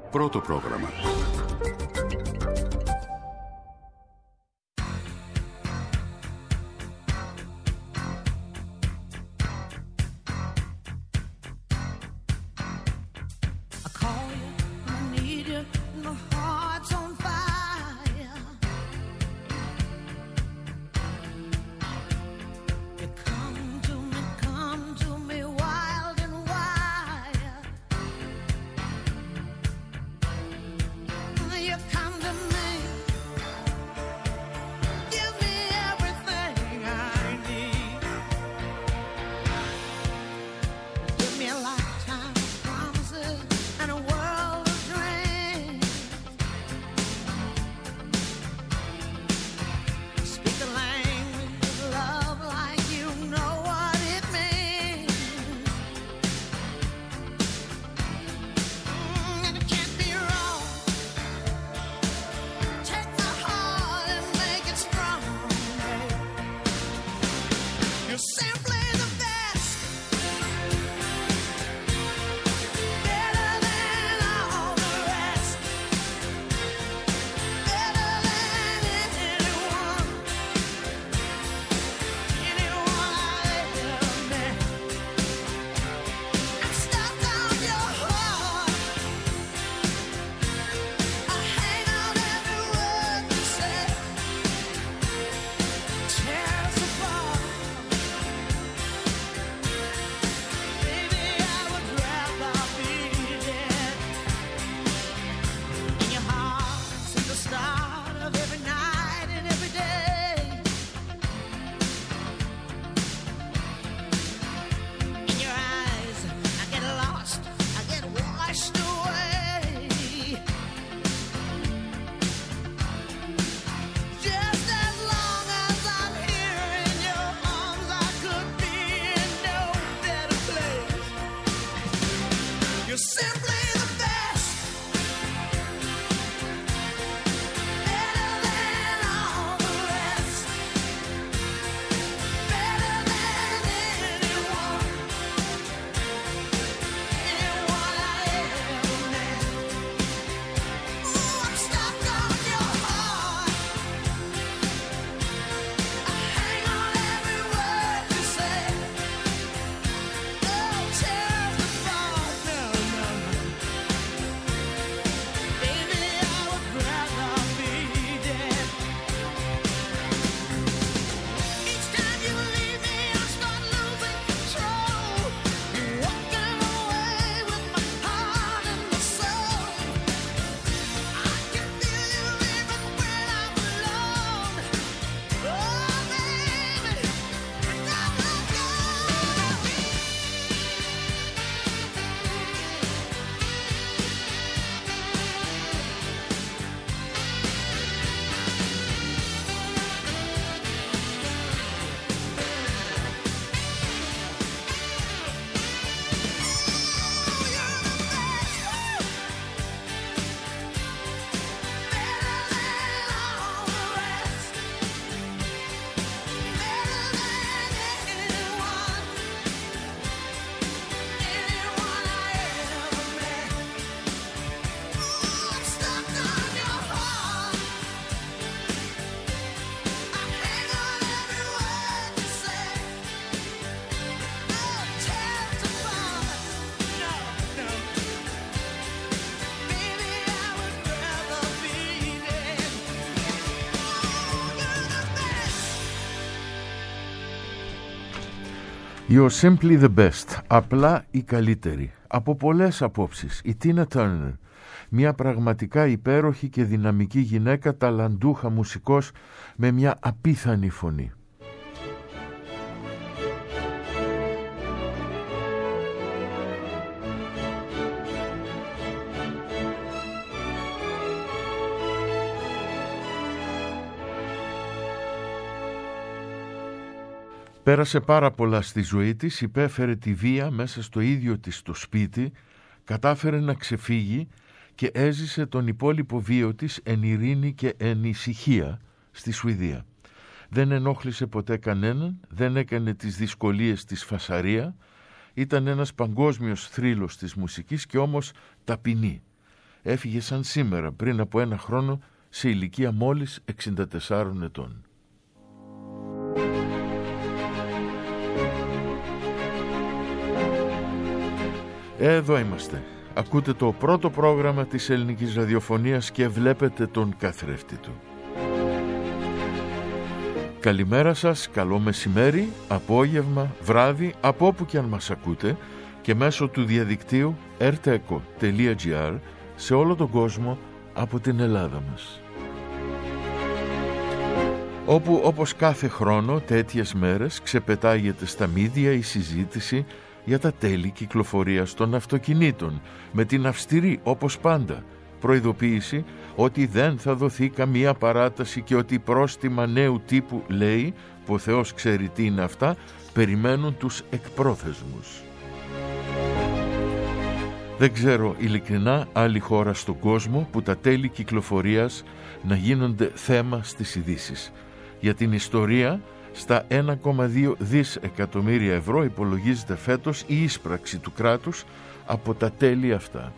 Πρώτο πρόγραμμα. You're simply the best, απλά η καλύτερη. Από πολλές απόψεις, η Τίνα Τέρνερ, μια πραγματικά υπέροχη και δυναμική γυναίκα, ταλαντούχα μουσικός με μια απίθανη φωνή. Πέρασε πάρα πολλά στη ζωή της, υπέφερε τη βία μέσα στο ίδιο της το σπίτι, κατάφερε να ξεφύγει και έζησε τον υπόλοιπο βίο της εν ειρήνη και εν ησυχία στη Σουηδία. Δεν ενόχλησε ποτέ κανέναν, δεν έκανε τις δυσκολίες της φασαρία, ήταν ένας παγκόσμιος θρύλος της μουσικής και όμως ταπεινή. έφυγε σαν σήμερα πριν από ένα χρόνο σε ηλικία μόλις 64 ετών. Εδώ είμαστε. Ακούτε το πρώτο πρόγραμμα της ελληνικής ραδιοφωνίας και βλέπετε τον καθρέφτη του. Καλημέρα σας, καλό μεσημέρι, απόγευμα, βράδυ, από όπου και αν μας ακούτε και μέσω του διαδικτύου rteco.gr σε όλο τον κόσμο από την Ελλάδα μας. Όπου όπως κάθε χρόνο τέτοιες μέρες ξεπετάγεται στα μίδια η συζήτηση για τα τέλη κυκλοφορίας των αυτοκινήτων με την αυστηρή όπως πάντα προειδοποίηση ότι δεν θα δοθεί καμία παράταση και ότι πρόστιμα νέου τύπου, λέει, που ο Θεός ξέρει τι είναι αυτά, περιμένουν τους εκπρόθεσμους. Δεν ξέρω ειλικρινά άλλη χώρα στον κόσμο που τα τέλη κυκλοφορίας να γίνονται θέμα στις ειδήσεις. Για την ιστορία, στα 1,2 δισεκατομμύρια ευρώ υπολογίζεται φέτος η είσπραξη του κράτους από τα τέλη αυτά.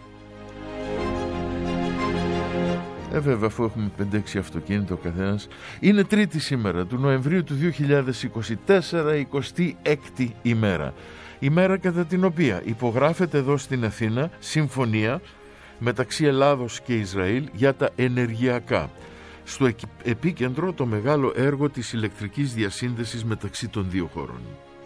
Βέβαια, αφού έχουμε 5-6 αυτοκίνητα ο καθένας, είναι Τρίτη σήμερα του Νοεμβρίου του 2024, 26η ημέρα. Ημέρα κατά την οποία υπογράφεται εδώ στην Αθήνα συμφωνία μεταξύ Ελλάδος και Ισραήλ για τα ενεργειακά. Στο επίκεντρο το μεγάλο έργο της ηλεκτρικής διασύνδεσης μεταξύ των δύο χωρών.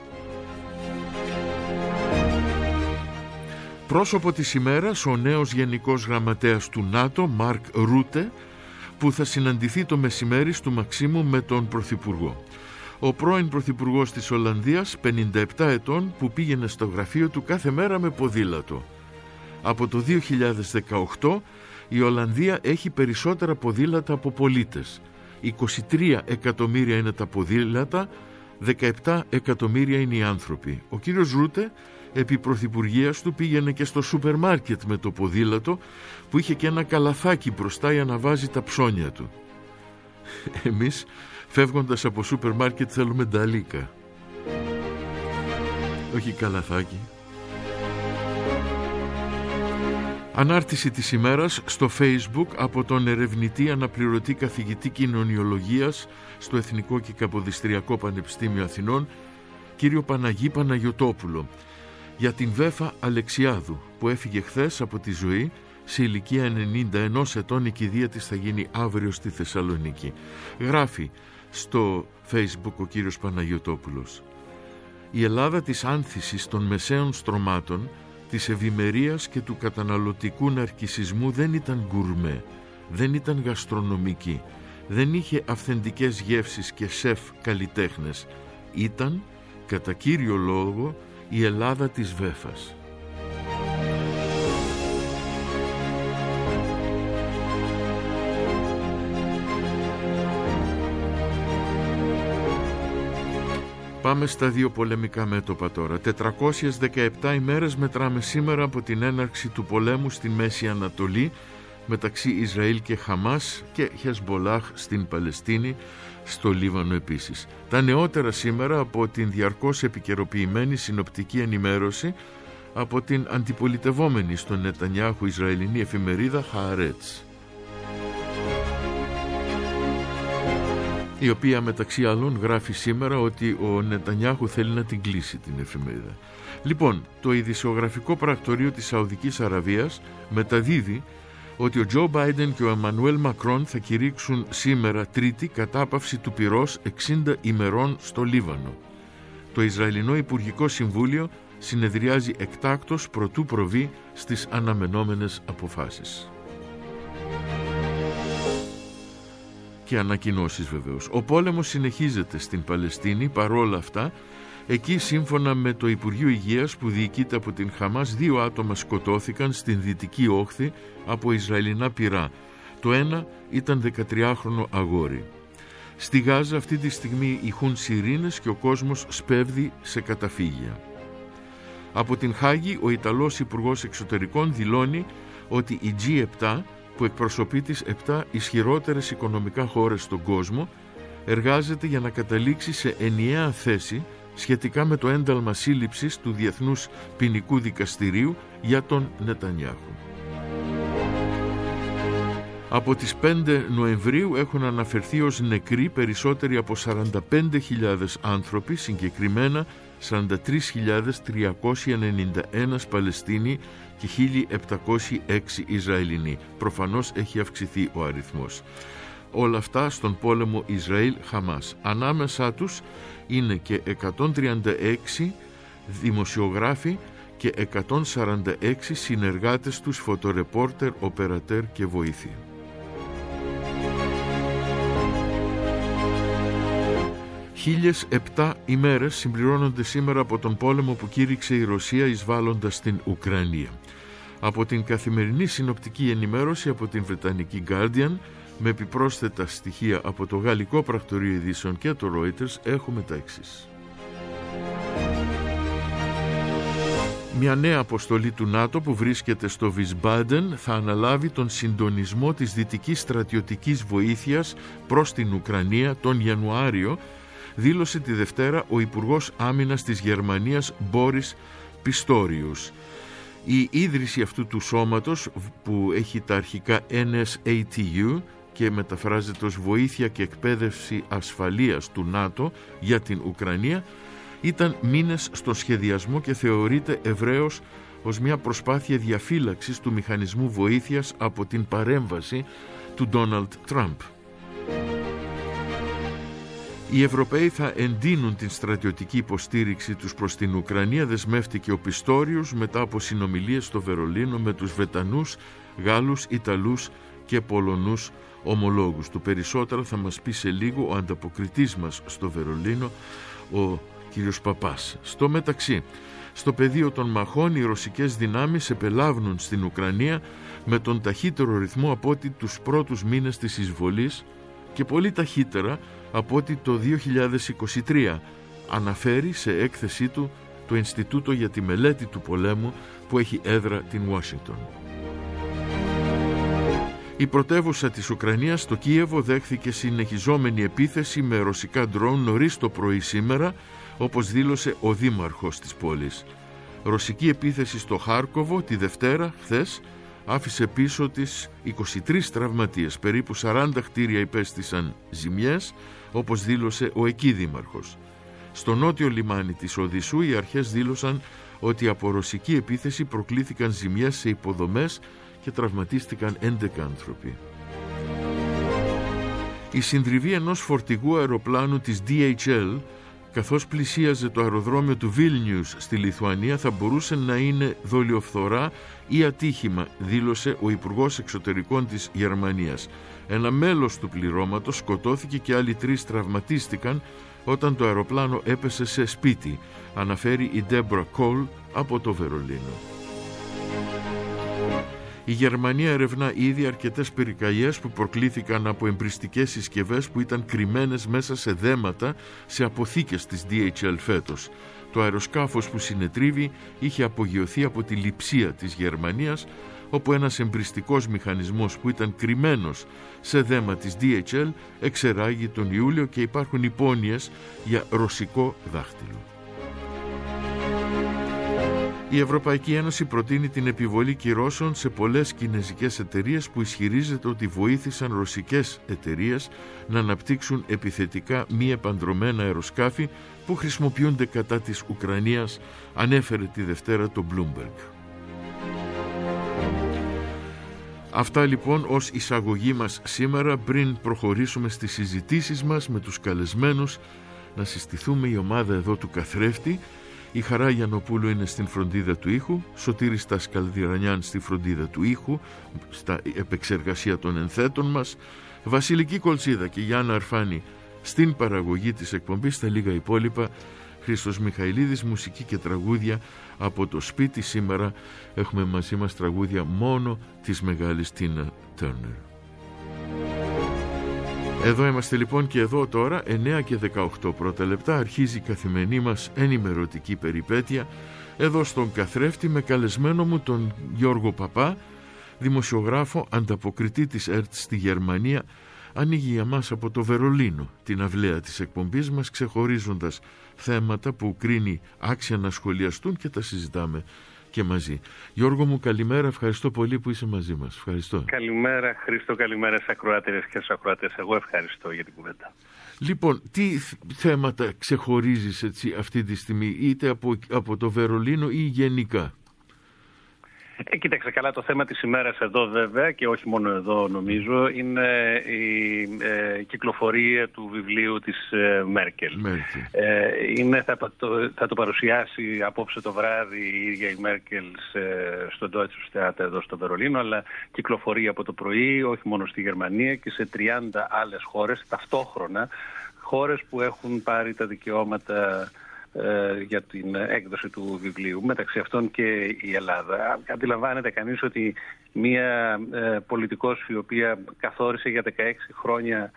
Πρόσωπο της ημέρας ο νέος Γενικός Γραμματέας του ΝΑΤΟ, Μαρκ Ρούτε, που θα συναντηθεί το μεσημέρι στο Μαξίμου με τον Πρωθυπουργό. Ο πρώην Πρωθυπουργός της Ολλανδίας, 57 ετών, που πήγαινε στο γραφείο του κάθε μέρα με ποδήλατο. Από το 2018 η Ολλανδία έχει περισσότερα ποδήλατα από πολίτες. 23 εκατομμύρια είναι τα ποδήλατα, 17 εκατομμύρια είναι οι άνθρωποι. Ο κύριος Ρούτε, επί πρωθυπουργίας του, πήγαινε και στο σούπερ μάρκετ με το ποδήλατο που είχε και ένα καλαθάκι μπροστά για να βάζει τα ψώνια του. Εμείς, φεύγοντας από σούπερ μάρκετ, θέλουμε νταλίκα. Όχι καλαθάκι. Ανάρτηση της ημέρας στο Facebook από τον ερευνητή αναπληρωτή καθηγητή κοινωνιολογίας στο Εθνικό και Καποδιστριακό Πανεπιστήμιο Αθηνών, κύριο Παναγί Παναγιωτόπουλο, για την Βέφα Αλεξιάδου που έφυγε χθες από τη ζωή σε ηλικία 91 ετών. Η κηδεία της θα γίνει αύριο στη Θεσσαλονίκη. Γράφει στο Facebook ο κύριος Παναγιωτόπουλος: η Ελλάδα της άνθησης των μεσαίων στρωμάτων, της ευημερίας και του καταναλωτικού ναρκισσισμού δεν ήταν γκουρμέ, δεν ήταν γαστρονομική, δεν είχε αυθεντικές γεύσεις και σεφ καλλιτέχνες. Ήταν, κατά κύριο λόγο, η Ελλάδα της Βέφας. Πάμε στα δύο πολεμικά μέτωπα τώρα. 417 ημέρες μετράμε σήμερα από την έναρξη του πολέμου στη Μέση Ανατολή μεταξύ Ισραήλ και Χαμάς και Χεσμπολάχ στην Παλαιστίνη, στο Λίβανο επίσης. Τα νεότερα σήμερα από την διαρκώς επικαιροποιημένη συνοπτική ενημέρωση από την αντιπολιτευόμενη στον Νετανιάχου Ισραηλινή εφημερίδα Χααρέτς, η οποία μεταξύ άλλων γράφει σήμερα ότι ο Νετανιάχου θέλει να την κλείσει την εφημερίδα. Λοιπόν, το ειδησιογραφικό πρακτορείο της Σαουδικής Αραβίας μεταδίδει ότι ο Τζο Μπάιντεν και ο Εμμανουέλ Μακρόν θα κηρύξουν σήμερα Τρίτη κατάπαυση του πυρός 60 ημερών στο Λίβανο. Το Ισραηλινό Υπουργικό Συμβούλιο συνεδριάζει εκτάκτως προτού προβεί στις αναμενόμενες αποφάσεις. Και ανακοινώσεις βεβαίως. Ο πόλεμος συνεχίζεται στην Παλαιστίνη. Παρόλα αυτά, εκεί σύμφωνα με το Υπουργείο Υγείας που διοικείται από την Χαμάς, 2 άτομα σκοτώθηκαν στην Δυτική Όχθη από Ισραηλινά πυρά. Το ένα ήταν 13χρονο αγόρι. Στη Γάζα αυτή τη στιγμή ηχούν σιρήνες και ο κόσμος σπέβδει σε καταφύγια. Από την Χάγη ο Ιταλός Υπουργός Εξωτερικών δηλώνει ότι η G7, που εκπροσωπεί τις 7 ισχυρότερες οικονομικά χώρες στον κόσμο, εργάζεται για να καταλήξει σε ενιαία θέση σχετικά με το ένταλμα σύλληψης του Διεθνούς Ποινικού Δικαστηρίου για τον Νετανιάχου. Από τις 5 Νοεμβρίου έχουν αναφερθεί ως νεκροί περισσότεροι από 45.000 άνθρωποι, συγκεκριμένα 43.391 Παλαιστίνοι και 1.706 Ισραηλινοί. Προφανώς έχει αυξηθεί ο αριθμός. Όλα αυτά στον πόλεμο Ισραήλ-Χαμάς. Ανάμεσά τους είναι και 136 δημοσιογράφοι και 146 συνεργάτες τους, φωτορεπόρτερ, οπερατέρ και βοήθη. Χίλιες 7 ημέρες συμπληρώνονται σήμερα από τον πόλεμο που κήρυξε η Ρωσία εισβάλλοντας στην Ουκρανία. Από την καθημερινή συνοπτική ενημέρωση από την Βρετανική Guardian, με επιπρόσθετα στοιχεία από το Γαλλικό Πρακτορείο Ειδήσεων και το Reuters, έχουμε τα εξής. Μια νέα αποστολή του ΝΑΤΟ που βρίσκεται στο Βισμπάντεν θα αναλάβει τον συντονισμό της δυτικής στρατιωτικής βοήθειας προς την Ουκρανία τον Ιανουάριο, δήλωσε τη Δευτέρα ο Υπουργός Άμυνας της Γερμανίας Μπόρις Πιστόριους. Η ίδρυση αυτού του σώματος, που έχει τα αρχικά NSATU και μεταφράζεται ως Βοήθεια και Εκπαίδευση Ασφαλείας του ΝΑΤΟ για την Ουκρανία, ήταν μήνες στο σχεδιασμό και θεωρείται ευρέως ως μια προσπάθεια διαφύλαξης του μηχανισμού βοήθειας από την παρέμβαση του Ντόναλντ Τραμπ. Οι Ευρωπαίοι θα εντείνουν την στρατιωτική υποστήριξη τους προς την Ουκρανία, δεσμεύτηκε ο Πιστόριος μετά από συνομιλίες στο Βερολίνο με τους Βρετανούς, Γάλλους, Ιταλούς και Πολωνούς ομολόγους του. Περισσότερα θα μας πει σε λίγο ο ανταποκριτής μας στο Βερολίνο, ο κύριος Παπάς. Στο μεταξύ, στο πεδίο των μαχών οι ρωσικές δυνάμεις επελάβνουν στην Ουκρανία με τον ταχύτερο ρυθμό από ό,τι τους πρώτους μήνες της εισβολής και πολύ ταχύτερα από ό,τι το 2023, αναφέρει σε έκθεσή του το Ινστιτούτο για τη Μελέτη του Πολέμου που έχει έδρα την Ουάσιγκτον. Η πρωτεύουσα της Ουκρανίας, το Κίεβο, δέχθηκε συνεχιζόμενη επίθεση με ρωσικά ντρόουν νωρίς το πρωί σήμερα, όπως δήλωσε ο δήμαρχος της πόλης. Ρωσική επίθεση στο Χάρκοβο τη Δευτέρα, χθες, άφησε πίσω της 23 τραυματίες. Περίπου 40 κτίρια υπέστησαν ζημιές, όπως δήλωσε ο εκεί δήμαρχος. Στο νότιο λιμάνι της Οδυσσού οι αρχές δήλωσαν ότι από ρωσική επίθεση προκλήθηκαν ζημιές σε υποδομές και τραυματίστηκαν 11 άνθρωποι. Η συντριβή ενός φορτηγού αεροπλάνου της DHL, καθώς πλησίαζε το αεροδρόμιο του Βίλνιους στη Λιθουανία, θα μπορούσε να είναι δολιοφθορά ή ατύχημα, δήλωσε ο Υπουργός Εξωτερικών της Γερμανίας. Ένα μέλος του πληρώματος σκοτώθηκε και άλλοι 3 τραυματίστηκαν όταν το αεροπλάνο έπεσε σε σπίτι, αναφέρει η Ντέμπρα Κόλ από το Βερολίνο. Η Γερμανία ερευνά ήδη αρκετές πυρκαγιές που προκλήθηκαν από εμπριστικές συσκευές που ήταν κρυμμένες μέσα σε δέματα σε αποθήκες της DHL φέτος. Το αεροσκάφος που συνετρίβει είχε απογειωθεί από τη λειψία της Γερμανίας, όπου ένας εμπριστικός μηχανισμός που ήταν κρυμμένος σε δέμα της DHL εξεράγει τον Ιούλιο και υπάρχουν υπόνοιες για ρωσικό δάχτυλο. Η Ευρωπαϊκή Ένωση προτείνει την επιβολή κυρώσεων σε πολλές κινεζικές εταιρείες που ισχυρίζεται ότι βοήθησαν ρωσικές εταιρείες να αναπτύξουν επιθετικά μη επαντρωμένα αεροσκάφη που χρησιμοποιούνται κατά της Ουκρανίας, ανέφερε τη Δευτέρα το Bloomberg. Αυτά λοιπόν ως εισαγωγή μας σήμερα. Πριν προχωρήσουμε στις συζητήσεις μας με τους καλεσμένους, να συστηθούμε η ομάδα εδώ του καθρέφτη. Η Χαρά Γιαννοπούλου είναι στην φροντίδα του ήχου, Σωτήρης Τασκαλδιρανιάν στη φροντίδα του ήχου, στα επεξεργασία των ενθέτων μας, Βασιλική Κολτσίδα και Γιάννα Αρφάνη στην παραγωγή της εκπομπής. Τα λίγα υπόλοιπα, Χρήστος Μιχαηλίδης, μουσική και τραγούδια από το σπίτι. Σήμερα έχουμε μαζί μας τραγούδια μόνο της μεγάλης Τίνα Τέρνερ. Εδώ είμαστε λοιπόν και εδώ τώρα 9 και 18 πρώτα λεπτά. Αρχίζει η καθημερινή μας ενημερωτική περιπέτεια εδώ στον καθρέφτη με καλεσμένο μου τον Γιώργο Παπά, δημοσιογράφο, ανταποκριτή της ΕΡΤ στη Γερμανία. Ανοίγει για μας από το Βερολίνο την αυλαία της εκπομπής μας, ξεχωρίζοντας θέματα που κρίνει άξια να σχολιαστούν και τα συζητάμε και μαζί. Γιώργο μου, καλημέρα, ευχαριστώ πολύ που είσαι μαζί μας. Ευχαριστώ. Καλημέρα Χρήστο, καλημέρα στις ακροάτερες και στους ακροατές. Εγώ ευχαριστώ για την κουβέντα. Λοιπόν, τι θέματα ξεχωρίζεις αυτή τη στιγμή, είτε από το Βερολίνο ή γενικά? Κοίταξε, καλά, το θέμα της ημέρας εδώ βέβαια, και όχι μόνο εδώ νομίζω, είναι η κυκλοφορία του βιβλίου της Μέρκελ. Θα το παρουσιάσει απόψε το βράδυ η ίδια η Μέρκελ στο Deutsches Theater εδώ στο Βερολίνο, αλλά κυκλοφορεί από το πρωί όχι μόνο στη Γερμανία και σε 30 άλλες χώρες ταυτόχρονα, χώρες που έχουν πάρει τα δικαιώματα για την έκδοση του βιβλίου, μεταξύ αυτών και η Ελλάδα. Αντιλαμβάνεται κανείς ότι μία πολιτικός η οποία καθόρισε για 16 χρόνια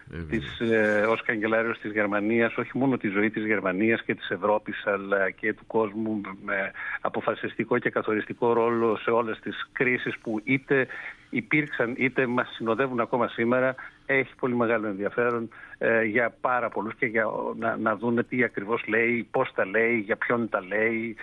ως καγκελάριος της Γερμανίας, όχι μόνο τη ζωή της Γερμανίας και της Ευρώπης αλλά και του κόσμου, με αποφασιστικό και καθοριστικό ρόλο σε όλες τις κρίσεις που είτε υπήρξαν είτε μας συνοδεύουν ακόμα σήμερα, έχει πολύ μεγάλο ενδιαφέρον για πάρα πολλούς και για να δουν τι ακριβώς λέει, πώς τα λέει, για ποιον τα λέει,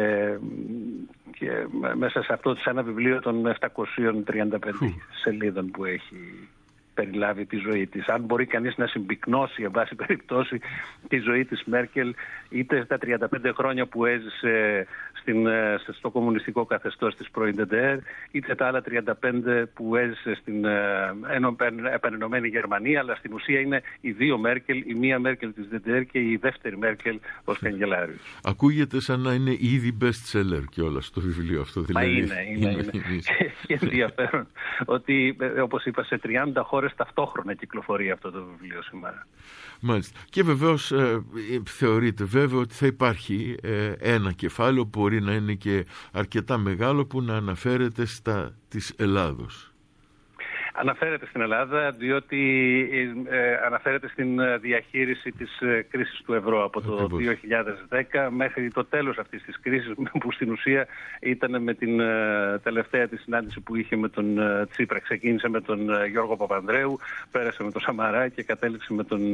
και μέσα σε αυτό, σε ένα βιβλίο των 735 σελίδων που έχει περιλάβει τη ζωή της. Αν μπορεί κανείς να συμπυκνώσει, εν πάση περιπτώσει, τη ζωή της Μέρκελ, είτε στα 35 χρόνια που έζησε στο κομμουνιστικό καθεστώς της πρώην ΔΕΝΤΕΡ, είτε τα άλλα 35 που έζησε στην επανενωμένη Γερμανία, αλλά στην ουσία είναι οι δύο Μέρκελ, η μία Μέρκελ της ΔΕΝΤΕΡ και η δεύτερη Μέρκελ ως καγκελάριος. Ακούγεται σαν να είναι ήδη best seller κιόλας το βιβλίο αυτό. Δηλαδή. Είναι. Και ενδιαφέρον ότι, όπως είπα, σε 30 χώρες ταυτόχρονα κυκλοφορεί αυτό το βιβλίο σήμερα. Μάλιστα. Και βεβαίως θεωρείται βέβαιο ότι θα υπάρχει ένα κεφάλαιο που μπορεί να είναι και αρκετά μεγάλο, που να αναφέρεται στα της Ελλάδος. Αναφέρεται στην Ελλάδα διότι αναφέρεται στην διαχείριση της κρίσης του ευρώ από το 2010 μέχρι το τέλος αυτής της κρίσης, που στην ουσία ήταν με την τελευταία της συνάντηση που είχε με τον Τσίπρα. Ξεκίνησε με τον Γιώργο Παπανδρέου, πέρασε με τον Σαμαρά και κατέληξε με τον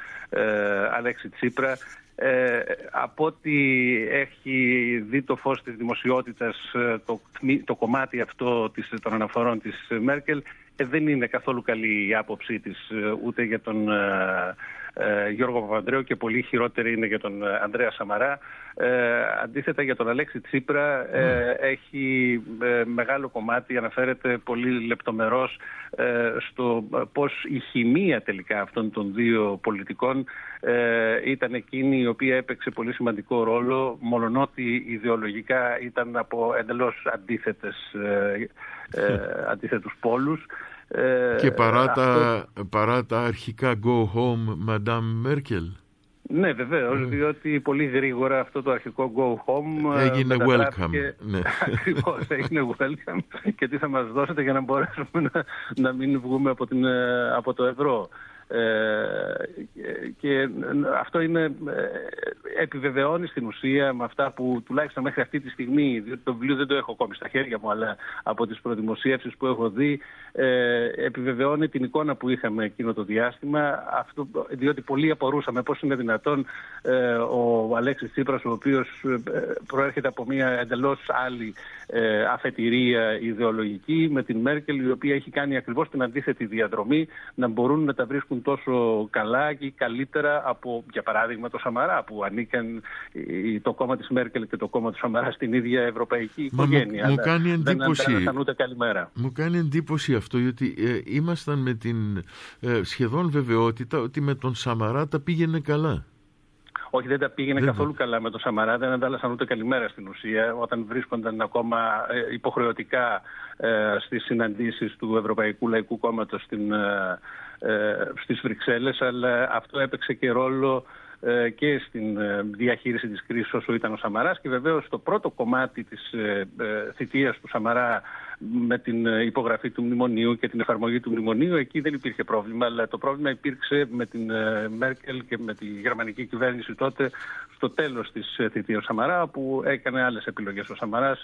Αλέξη Τσίπρα. Από ό,τι έχει δει το φως της δημοσιότητας το κομμάτι αυτό των αναφορών της Μέρκελ, δεν είναι καθόλου καλή η άποψή της ούτε για τον Γιώργο Παπανδρέου και πολύ χειρότερη είναι για τον Ανδρέα Σαμαρά. Αντίθετα, για τον Αλέξη Τσίπρα έχει μεγάλο κομμάτι, αναφέρεται πολύ λεπτομερώς στο πώς η χημεία τελικά αυτών των δύο πολιτικών ήταν εκείνη η οποία έπαιξε πολύ σημαντικό ρόλο, μολονότι ιδεολογικά ήταν από εντελώς αντίθετους πόλους. Και παρά τα αρχικά go home Madame Merkel. Ναι, βεβαίως, διότι πολύ γρήγορα αυτό το αρχικό go home έγινε welcome. Ναι. Ακριβώς, έγινε welcome. Και τι θα μας δώσετε για να μπορέσουμε να μην βγούμε από το ευρώ. Και αυτό επιβεβαιώνει στην ουσία με αυτά που τουλάχιστον μέχρι αυτή τη στιγμή, διότι το βιβλίο δεν το έχω ακόμη στα χέρια μου, αλλά από τις προδημοσίευσεις που έχω δει, επιβεβαιώνει την εικόνα που είχαμε εκείνο το διάστημα, διότι πολλοί απορούσαμε πώς είναι δυνατόν ο Αλέξης Τσίπρας, ο οποίος προέρχεται από μια εντελώς άλλη αφετηρία ιδεολογική, με την Μέρκελ, η οποία έχει κάνει ακριβώς την αντίθετη διαδρομή, να μπορούν να τα βρίσκουν τόσο καλά και καλύτερα από, για παράδειγμα, το Σαμαρά, που ανήκαν το κόμμα της Μέρκελ και το κόμμα του Σαμαρά στην ίδια ευρωπαϊκή οικογένεια. Μου κάνει εντύπωση. Ούτε καλημέρα. Μου κάνει εντύπωση αυτό, γιατί ήμασταν με την σχεδόν βεβαιότητα ότι με τον Σαμαρά τα πήγαινε καλά. Όχι, δεν τα πήγαινε καθόλου καλά με τον Σαμαρά, δεν αντάλλασαν ούτε καλημέρα στην ουσία, όταν βρίσκονταν ακόμα υποχρεωτικά στις συναντήσεις του Ευρωπαϊκού Λαϊκού Κόμματος στις Βρυξέλλες, αλλά αυτό έπαιξε και ρόλο και στην διαχείριση της κρίσης όσο ήταν ο Σαμαράς, και βεβαίως το πρώτο κομμάτι της θητείας του Σαμαρά με την υπογραφή του μνημονίου και την εφαρμογή του μνημονίου, εκεί δεν υπήρχε πρόβλημα, αλλά το πρόβλημα υπήρξε με την Μέρκελ και με τη γερμανική κυβέρνηση τότε στο τέλος της θητείας Σαμαρά, που έκανε άλλες επιλογές ο Σαμαράς,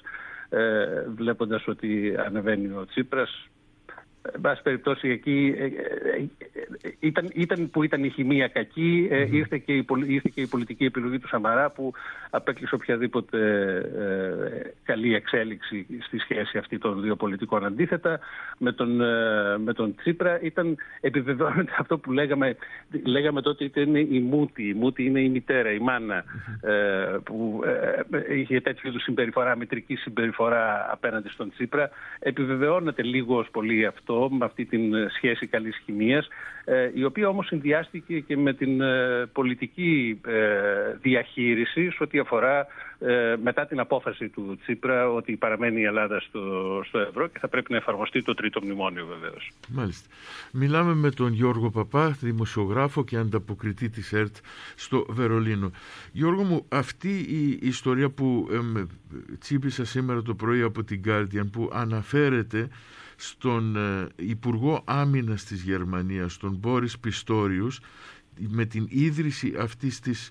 βλέποντας ότι ανεβαίνει ο Τσίπρας. Εν πάση περιπτώσει, εκεί ήταν η χημεία κακή, ήρθε και η πολιτική επιλογή του Σαμαρά που απέκλεισε οποιαδήποτε καλή εξέλιξη στη σχέση αυτή των δύο πολιτικών. Αντίθετα με τον Τσίπρα επιβεβαιώνεται αυτό που λέγαμε τότε, ήταν η Μούτη. Η Μούτη είναι η μητέρα, η μάνα, που είχε τέτοιου είδους συμπεριφορά, μητρική συμπεριφορά απέναντι στον Τσίπρα. Επιβεβαιώνεται λίγο πολύ αυτό, με αυτή την σχέση καλής χημείας, η οποία όμως συνδυάστηκε και με την πολιτική διαχείριση σε ό,τι αφορά μετά την απόφαση του Τσίπρα ότι παραμένει η Ελλάδα στο ευρώ και θα πρέπει να εφαρμοστεί το τρίτο μνημόνιο, βεβαίως. Μάλιστα. Μιλάμε με τον Γιώργο Παπά, δημοσιογράφο και ανταποκριτή της ΕΡΤ στο Βερολίνο. Γιώργο μου, αυτή η ιστορία που τσίπησα σήμερα το πρωί από την Guardian, που αναφέρεται στον Υπουργό Άμυνας της Γερμανίας, τον Μπόρις Πιστόριους, με την ίδρυση αυτής της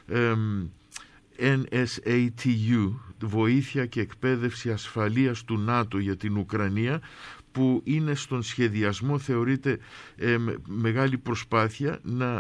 NSATU, βοήθεια και εκπαίδευση ασφαλείας του ΝΑΤΟ για την Ουκρανία, που είναι στον σχεδιασμό, θεωρείται μεγάλη προσπάθεια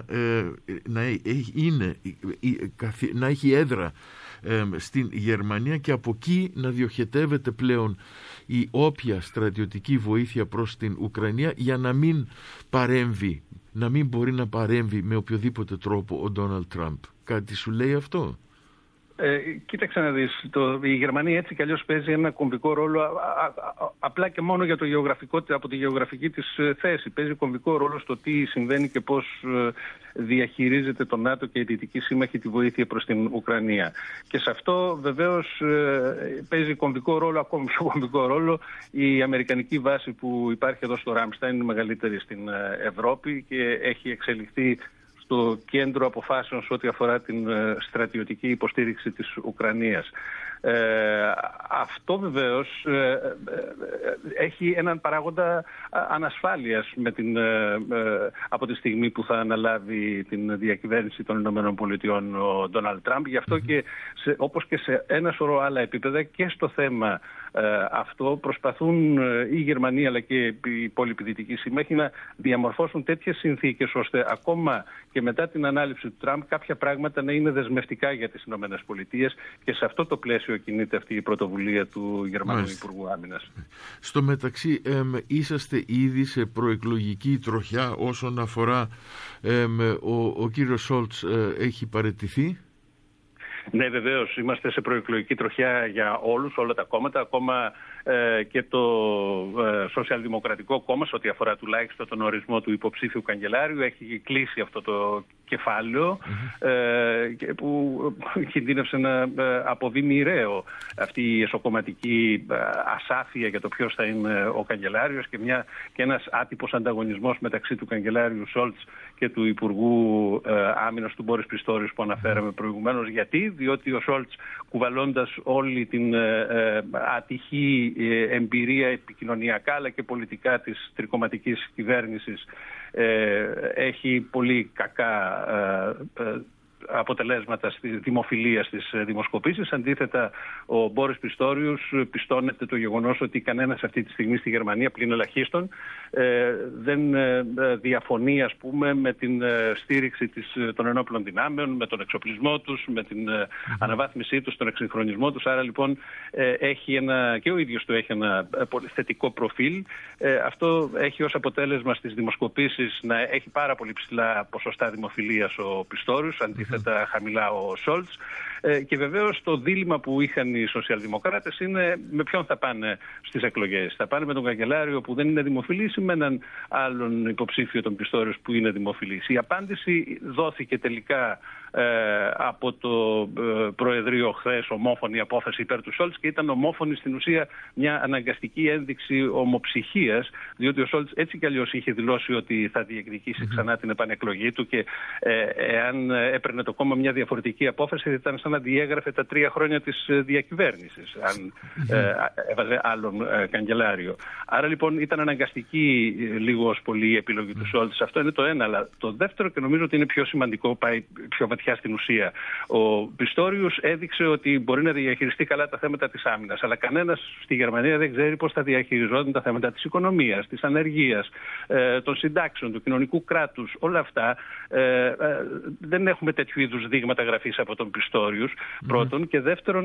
να έχει έδρα στην Γερμανία και από εκεί να διοχετεύεται πλέον η όποια στρατιωτική βοήθεια προς την Ουκρανία, για να μην παρέμβει, να μην μπορεί να παρέμβει με οποιοδήποτε τρόπο ο Ντόναλντ Τραμπ. Κάτι σου λέει αυτό? Κοίταξε να δεις, η Γερμανία έτσι κι αλλιώς παίζει ένα κομβικό ρόλο, απλά και μόνο για από τη γεωγραφική της θέση. Παίζει κομβικό ρόλο στο τι συμβαίνει και πώς διαχειρίζεται το ΝΑΤΟ και η Δυτική Σύμμαχη τη βοήθεια προς την Ουκρανία. Και σε αυτό βεβαίως παίζει κομβικό ρόλο, ακόμη πιο κομβικό ρόλο, η αμερικανική βάση που υπάρχει εδώ στο Ράμσταϊν, είναι μεγαλύτερη στην Ευρώπη και έχει εξελιχθεί στο κέντρο αποφάσεων σε ό,τι αφορά την στρατιωτική υποστήριξη της Ουκρανίας. Αυτό βεβαίως έχει έναν παράγοντα ανασφάλειας από τη στιγμή που θα αναλάβει την διακυβέρνηση των ΗΠΑ ο Ντόναλντ Τραμπ. Γι' αυτό και όπως και σε ένα σωρό άλλα επίπεδα και στο θέμα αυτό προσπαθούν η Γερμανία αλλά και οι υπόλοιποι δυτικοί σύμμαχοι να διαμορφώσουν τέτοιες συνθήκες ώστε ακόμα και μετά την ανάληψη του Τραμπ κάποια πράγματα να είναι δεσμευτικά για τις ΗΠΑ, και σε αυτό το πλαίσιο κινείται αυτή η πρωτοβουλία του Γερμανού Υπουργού Άμυνας. Στο μεταξύ, είσαστε ήδη σε προεκλογική τροχιά όσον αφορά ο κύριος Σόλτς έχει παραιτηθεί? Ναι, βεβαίως. Είμαστε σε προεκλογική τροχιά για όλα τα κόμματα, ακόμα και το Σοσιαλδημοκρατικό Κόμμα, σε ό,τι αφορά τουλάχιστον τον ορισμό του υποψήφιου καγκελάριου. Έχει κλείσει αυτό το κεφάλαιο που κινδύνευσε να αποβεί μοιραίο αυτή η εσωκομματική ασάφεια για το ποιος θα είναι ο καγκελάριος και ένας άτυπος ανταγωνισμός μεταξύ του καγκελάριου Σόλτς και του Υπουργού Άμυνας του Μπόρις Πιστόριους που αναφέραμε προηγουμένως. Γιατί? Διότι ο Σόλτς, κουβαλώντας όλη την ατυχή εμπειρία επικοινωνιακά αλλά και πολιτικά της τρικομματικής κυβέρνησης, έχει πολύ κακά αποτελέσματα στη δημοφιλία στις δημοσκοπήσεις. Αντίθετα, ο Μπόρις Πιστόριους πιστώνεται το γεγονός ότι κανένας αυτή τη στιγμή στη Γερμανία, πλην ελαχίστων, δεν διαφωνεί, ας πούμε, με την στήριξη των ενόπλων δυνάμεων, με τον εξοπλισμό τους, με την αναβάθμισή τους, τον εξυγχρονισμό τους. Άρα λοιπόν και ο ίδιος του έχει ένα πολύ θετικό προφίλ. Αυτό έχει ως αποτέλεσμα στις δημοσκοπήσεις να έχει πάρα πολύ ψηλά ποσοστά δημοφιλίας ο Πιστόριους, αντίθετα χαμηλά ο Σόλτς. Και βεβαίως το δίλημμα που είχαν οι σοσιαλδημοκράτες είναι με ποιον θα πάνε στις εκλογές. Θα πάνε με τον καγκελάριο που δεν είναι δημοφιλής ή με έναν άλλον υποψήφιο, τον Πιστόριους, που είναι δημοφιλής? Η απάντηση δόθηκε τελικά από το Προεδρείο χθες, ομόφωνη απόφαση υπέρ του Σόλτς, και ήταν ομόφωνη στην ουσία μια αναγκαστική ένδειξη ομοψυχίας, διότι ο Σόλτς έτσι κι αλλιώς είχε δηλώσει ότι θα διεκδικήσει ξανά την επανεκλογή του και εάν έπαιρνε το κόμμα μια διαφορετική απόφαση ήταν σαν να διέγραφε τα 3 χρόνια της διακυβέρνησης αν έβαζε άλλον καγκελάριο. Άρα λοιπόν ήταν αναγκαστική λίγο ως πολύ η επιλογή του Σόλτς. Αυτό είναι το ένα. Αλλά το δεύτερο, και νομίζω ότι είναι πιο σημαντικό, πάει πιο πια στην ουσία. Ο Πιστόριους έδειξε ότι μπορεί να διαχειριστεί καλά τα θέματα της άμυνας, αλλά κανένας στη Γερμανία δεν ξέρει πώς θα διαχειριζόταν τα θέματα της οικονομίας, της ανεργίας, των συντάξεων, του κοινωνικού κράτους. Όλα αυτά δεν έχουμε τέτοιου είδους δείγματα γραφής από τον Πιστόριους, πρώτον. Και δεύτερον,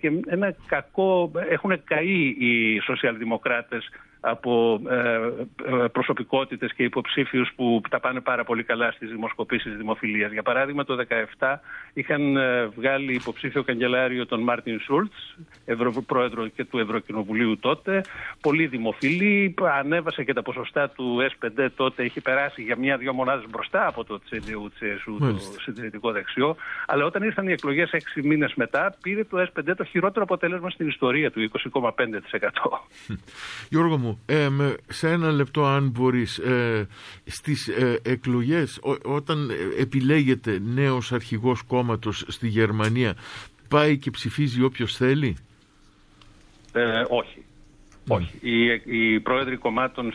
έχουν καεί οι σοσιαλδημοκράτες από προσωπικότητες και υποψήφιους που τα πάνε πάρα πολύ καλά στις δημοσκοπήσεις δημοφιλίας. Για παράδειγμα, το 2017 είχαν βγάλει υποψήφιο καγκελάριο τον Μάρτιν Σούλτς, πρόεδρο και του Ευρωκοινοβουλίου τότε, πολύ δημοφιλή, ανέβασε και τα ποσοστά του S5 τότε, είχε περάσει για 1-2 μονάδες μπροστά από το CDU-CSU, το συντηρητικό δεξιό, αλλά όταν ήρθαν οι εκλογές 6 μήνες μετά, πήρε το S5 το χειρότερο αποτέλεσμα στην ιστορία του, 20,5%. Γιώργο μου, σε ένα λεπτό αν μπορείς, στις εκλογές όταν επιλέγεται νέος αρχηγός κόμματος στη Γερμανία, πάει και ψηφίζει όποιος θέλει? Όχι. Όχι. Οι πρόεδροι κομμάτων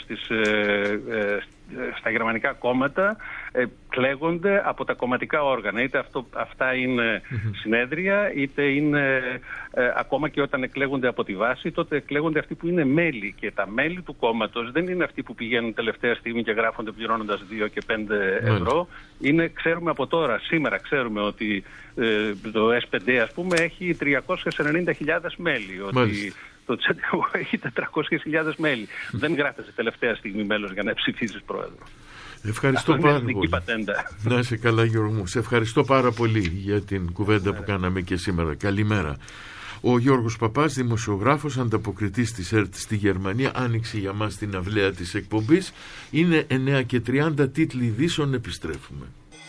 στα γερμανικά κόμματα κλέγονται από τα κομματικά όργανα. Είτε αυτά είναι συνέδρια, είτε είναι ακόμα και όταν εκλέγονται από τη βάση, τότε εκλέγονται αυτοί που είναι μέλη. Και τα μέλη του κόμματος δεν είναι αυτοί που πηγαίνουν τελευταία στιγμή και γράφονται πληρώνοντας 2 και 5 ευρώ. Ξέρουμε από τώρα, σήμερα ξέρουμε ότι το S5 ας πούμε έχει 390.000 μέλη. Ότι το CDU έχει 400.000 μέλη. Δεν γράφεσαι τελευταία στιγμή μέλος για να ψηφίσεις πρόεδρο. Ευχαριστώ πάρα πολύ. Να είσαι καλά, Γιώργο μου. Σε ευχαριστώ πάρα πολύ για την κουβέντα που κάναμε και σήμερα. Καλημέρα. Ο Γιώργος Παπάς, δημοσιογράφος, ανταποκριτής της ΕΡΤ στη Γερμανία, άνοιξε για μας την αυλαία της εκπομπής. Είναι 9:30, τίτλοι ειδήσεων, επιστρέφουμε.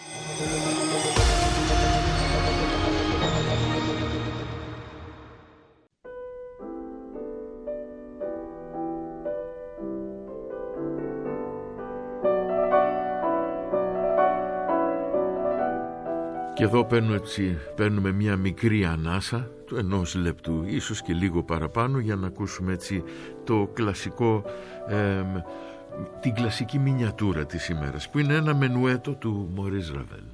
Και εδώ παίρνουμε μια μικρή ανάσα του 1 λεπτού, ίσως και λίγο παραπάνω, για να ακούσουμε έτσι το κλασικό, την κλασική μινιατούρα της ημέρας, που είναι ένα μενουέτο του Μωρίς Ραβέλ.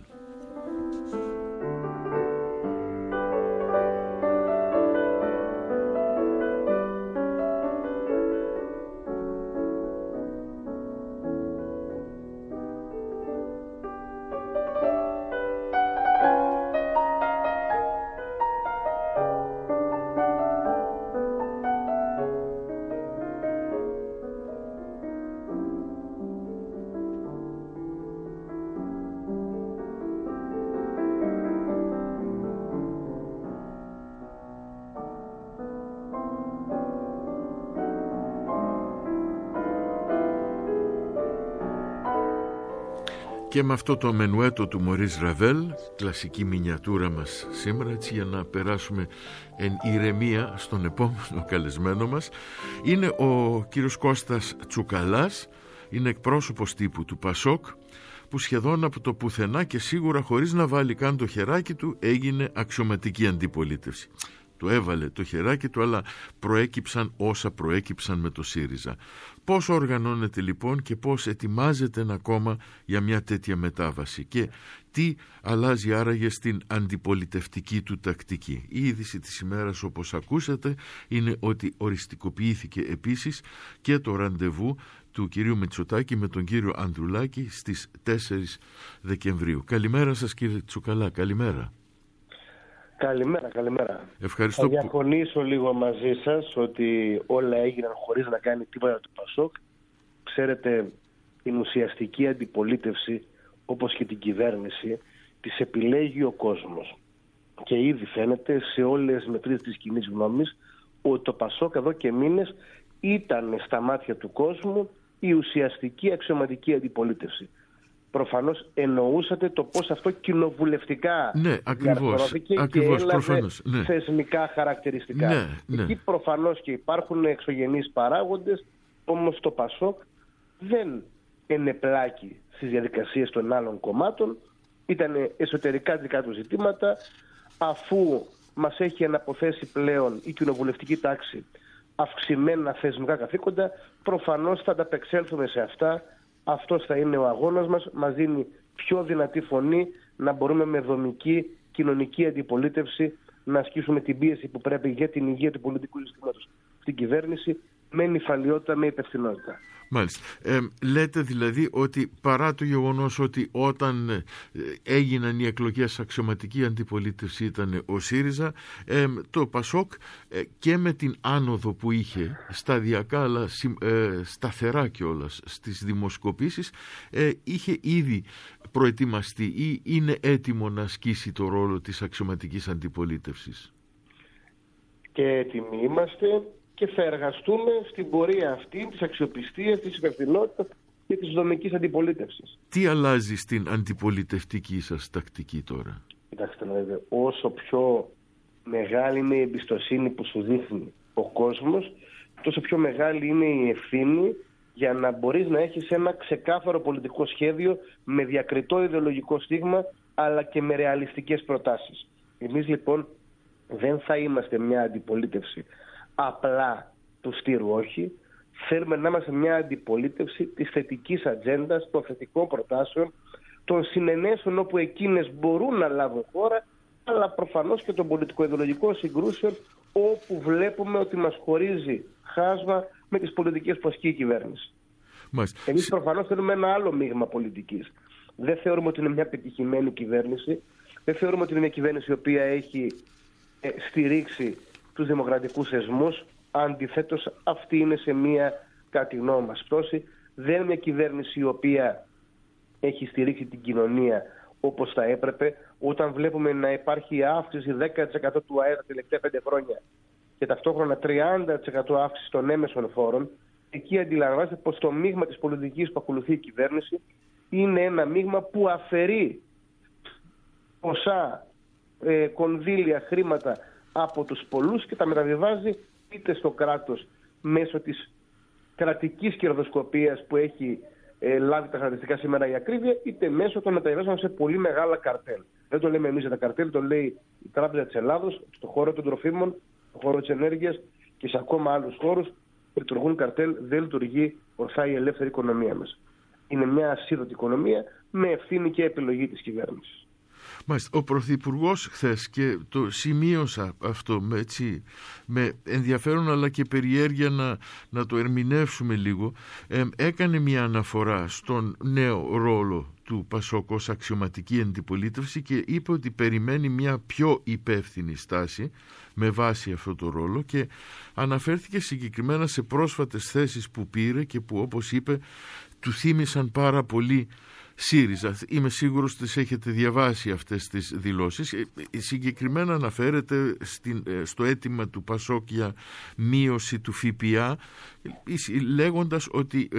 Και με αυτό το μενουέτο του Μωρίς Ραβέλ, κλασική μινιατούρα μας σήμερα, έτσι για να περάσουμε εν ηρεμία στον επόμενο καλεσμένο μας, είναι ο κύριος Κώστας Τσουκαλάς, είναι εκπρόσωπος τύπου του Πασόκ, που σχεδόν από το πουθενά και σίγουρα χωρίς να βάλει καν το χεράκι του έγινε αξιωματική αντιπολίτευση. Του έβαλε το χεράκι του, αλλά προέκυψαν όσα προέκυψαν με το ΣΥΡΙΖΑ. Πώς οργανώνεται λοιπόν και πώς ετοιμάζεται ένα κόμμα για μια τέτοια μετάβαση και τι αλλάζει άραγε στην αντιπολιτευτική του τακτική. Η είδηση της ημέρας, όπως ακούσατε, είναι ότι οριστικοποιήθηκε επίσης και το ραντεβού του κυρίου Μητσοτάκη με τον κύριο Ανδρουλάκη στις 4 Δεκεμβρίου. Καλημέρα σας, κύριε Τσουκαλά, καλημέρα. Καλημέρα. Ευχαριστώ. Θα διαφωνήσω λίγο μαζί σας ότι όλα έγιναν χωρίς να κάνει τίποτα του Πασόκ. Ξέρετε, την ουσιαστική αντιπολίτευση, όπως και την κυβέρνηση, τις επιλέγει ο κόσμος. Και ήδη φαίνεται σε όλες τις μετρήσεις της κοινής γνώμης ότι το Πασόκ εδώ και μήνες ήταν στα μάτια του κόσμου η ουσιαστική αξιωματική αντιπολίτευση. Προφανώς εννοούσατε το πώς αυτό κοινοβουλευτικά διαρθρώθηκε και έλαβε θεσμικά χαρακτηριστικά. Εκεί προφανώς και υπάρχουν εξωγενείς παράγοντες, όμως το Πασόκ δεν ενεπλάκη στις διαδικασίες των άλλων κομμάτων, ήταν εσωτερικά δικά του ζητήματα, αφού μας έχει αναποθέσει πλέον η κοινοβουλευτική τάξη αυξημένα θεσμικά καθήκοντα, προφανώς θα ανταπεξέλθουμε σε αυτά. Αυτός θα είναι ο αγώνας μας, μας δίνει πιο δυνατή φωνή να μπορούμε με δομική κοινωνική αντιπολίτευση να ασκήσουμε την πίεση που πρέπει για την υγεία του πολιτικού συστήματος στην κυβέρνηση, με νυφαλιότητα, με υπευθυνότητα. Μάλιστα. Λέτε δηλαδή ότι παρά το γεγονός ότι όταν έγιναν οι εκλογές αξιωματική αντιπολίτευση ήταν ο ΣΥΡΙΖΑ, το ΠΑΣΟΚ και με την άνοδο που είχε σταδιακά αλλά σταθερά κιόλας στις δημοσκοπήσεις είχε ήδη προετοιμαστεί ή είναι έτοιμο να ασκήσει το ρόλο της αξιωματικής αντιπολίτευσης? Και έτοιμοι είμαστε και θα εργαστούμε στην πορεία αυτή της αξιοπιστίας, της υπευθυνότητας και της δομικής αντιπολίτευσης. Τι αλλάζει στην αντιπολιτευτική σας τακτική τώρα? Κοιτάξτε, όσο πιο μεγάλη είναι η εμπιστοσύνη που σου δείχνει ο κόσμος, τόσο πιο μεγάλη είναι η ευθύνη για να μπορείς να έχεις ένα ξεκάθαρο πολιτικό σχέδιο με διακριτό ιδεολογικό στίγμα, αλλά και με ρεαλιστικές προτάσεις. Εμείς λοιπόν δεν θα είμαστε μια αντιπολίτευση απλά του στήρου όχι. Θέλουμε να είμαστε μια αντιπολίτευση της θετικής ατζέντας, των θετικών προτάσεων, των συνενέσεων όπου εκείνες μπορούν να λάβουν χώρα, αλλά προφανώς και των πολιτικο-ιδεολογικών συγκρούσεων όπου βλέπουμε ότι μας χωρίζει χάσμα με τις πολιτικές που ασκεί η κυβέρνηση. Εμείς προφανώς θέλουμε ένα άλλο μείγμα πολιτικής. Δεν θεωρούμε ότι είναι μια πετυχημένη κυβέρνηση. Δεν θεωρούμε ότι είναι μια κυβέρνηση η οποία έχει στηρίξει τους δημοκρατικούς θεσμούς. Αντιθέτως, αυτή είναι σε μια κατά τη γνώμη μας πτώση. Δεν είναι μια κυβέρνηση η οποία έχει στηρίξει την κοινωνία όπως θα έπρεπε. Όταν βλέπουμε να υπάρχει αύξηση 10% του ΑΕΠ τα τελευταία 5 χρόνια και ταυτόχρονα 30% αύξηση των έμεσων φόρων, εκεί αντιλαμβάνεστε πως το μείγμα της πολιτικής που ακολουθεί η κυβέρνηση είναι ένα μείγμα που αφαιρεί ποσά, κονδύλια, χρήματα από τους πολλούς και τα μεταβιβάζει είτε στο κράτος μέσω της κρατικής κερδοσκοπίας που έχει λάβει τα χαρακτηριστικά σήμερα η ακρίβεια, είτε μέσω των μεταβιβάσεων σε πολύ μεγάλα καρτέλ. Δεν το λέμε εμείς για τα καρτέλ, το λέει η Τράπεζα της Ελλάδος, στον χώρο των τροφίμων, στον χώρο της ενέργειας και σε ακόμα άλλους χώρους που λειτουργούν καρτέλ, δεν λειτουργεί ορθά η ελεύθερη οικονομία μας. Είναι μια ασίδωτη οικονομία με ευθύνη και επιλογή της κυβέρνησης. Μάλιστα, ο Πρωθυπουργός χθες, και το σημείωσα αυτό με ενδιαφέρον αλλά και περιέργεια να το ερμηνεύσουμε λίγο, έκανε μια αναφορά στον νέο ρόλο του ΠΑΣΟΚ ως αξιωματική αντιπολίτευση και είπε ότι περιμένει μια πιο υπεύθυνη στάση με βάση αυτό το ρόλο και αναφέρθηκε συγκεκριμένα σε πρόσφατες θέσεις που πήρε και που, όπως είπε, του θύμισαν πάρα πολύ ΣΥΡΙΖΑ. Είμαι σίγουρος ότι τις έχετε διαβάσει αυτές τις δηλώσεις. Συγκεκριμένα αναφέρεται στο αίτημα του ΠΑΣΟΚ για μείωση του ΦΠΑ, λέγοντας ότι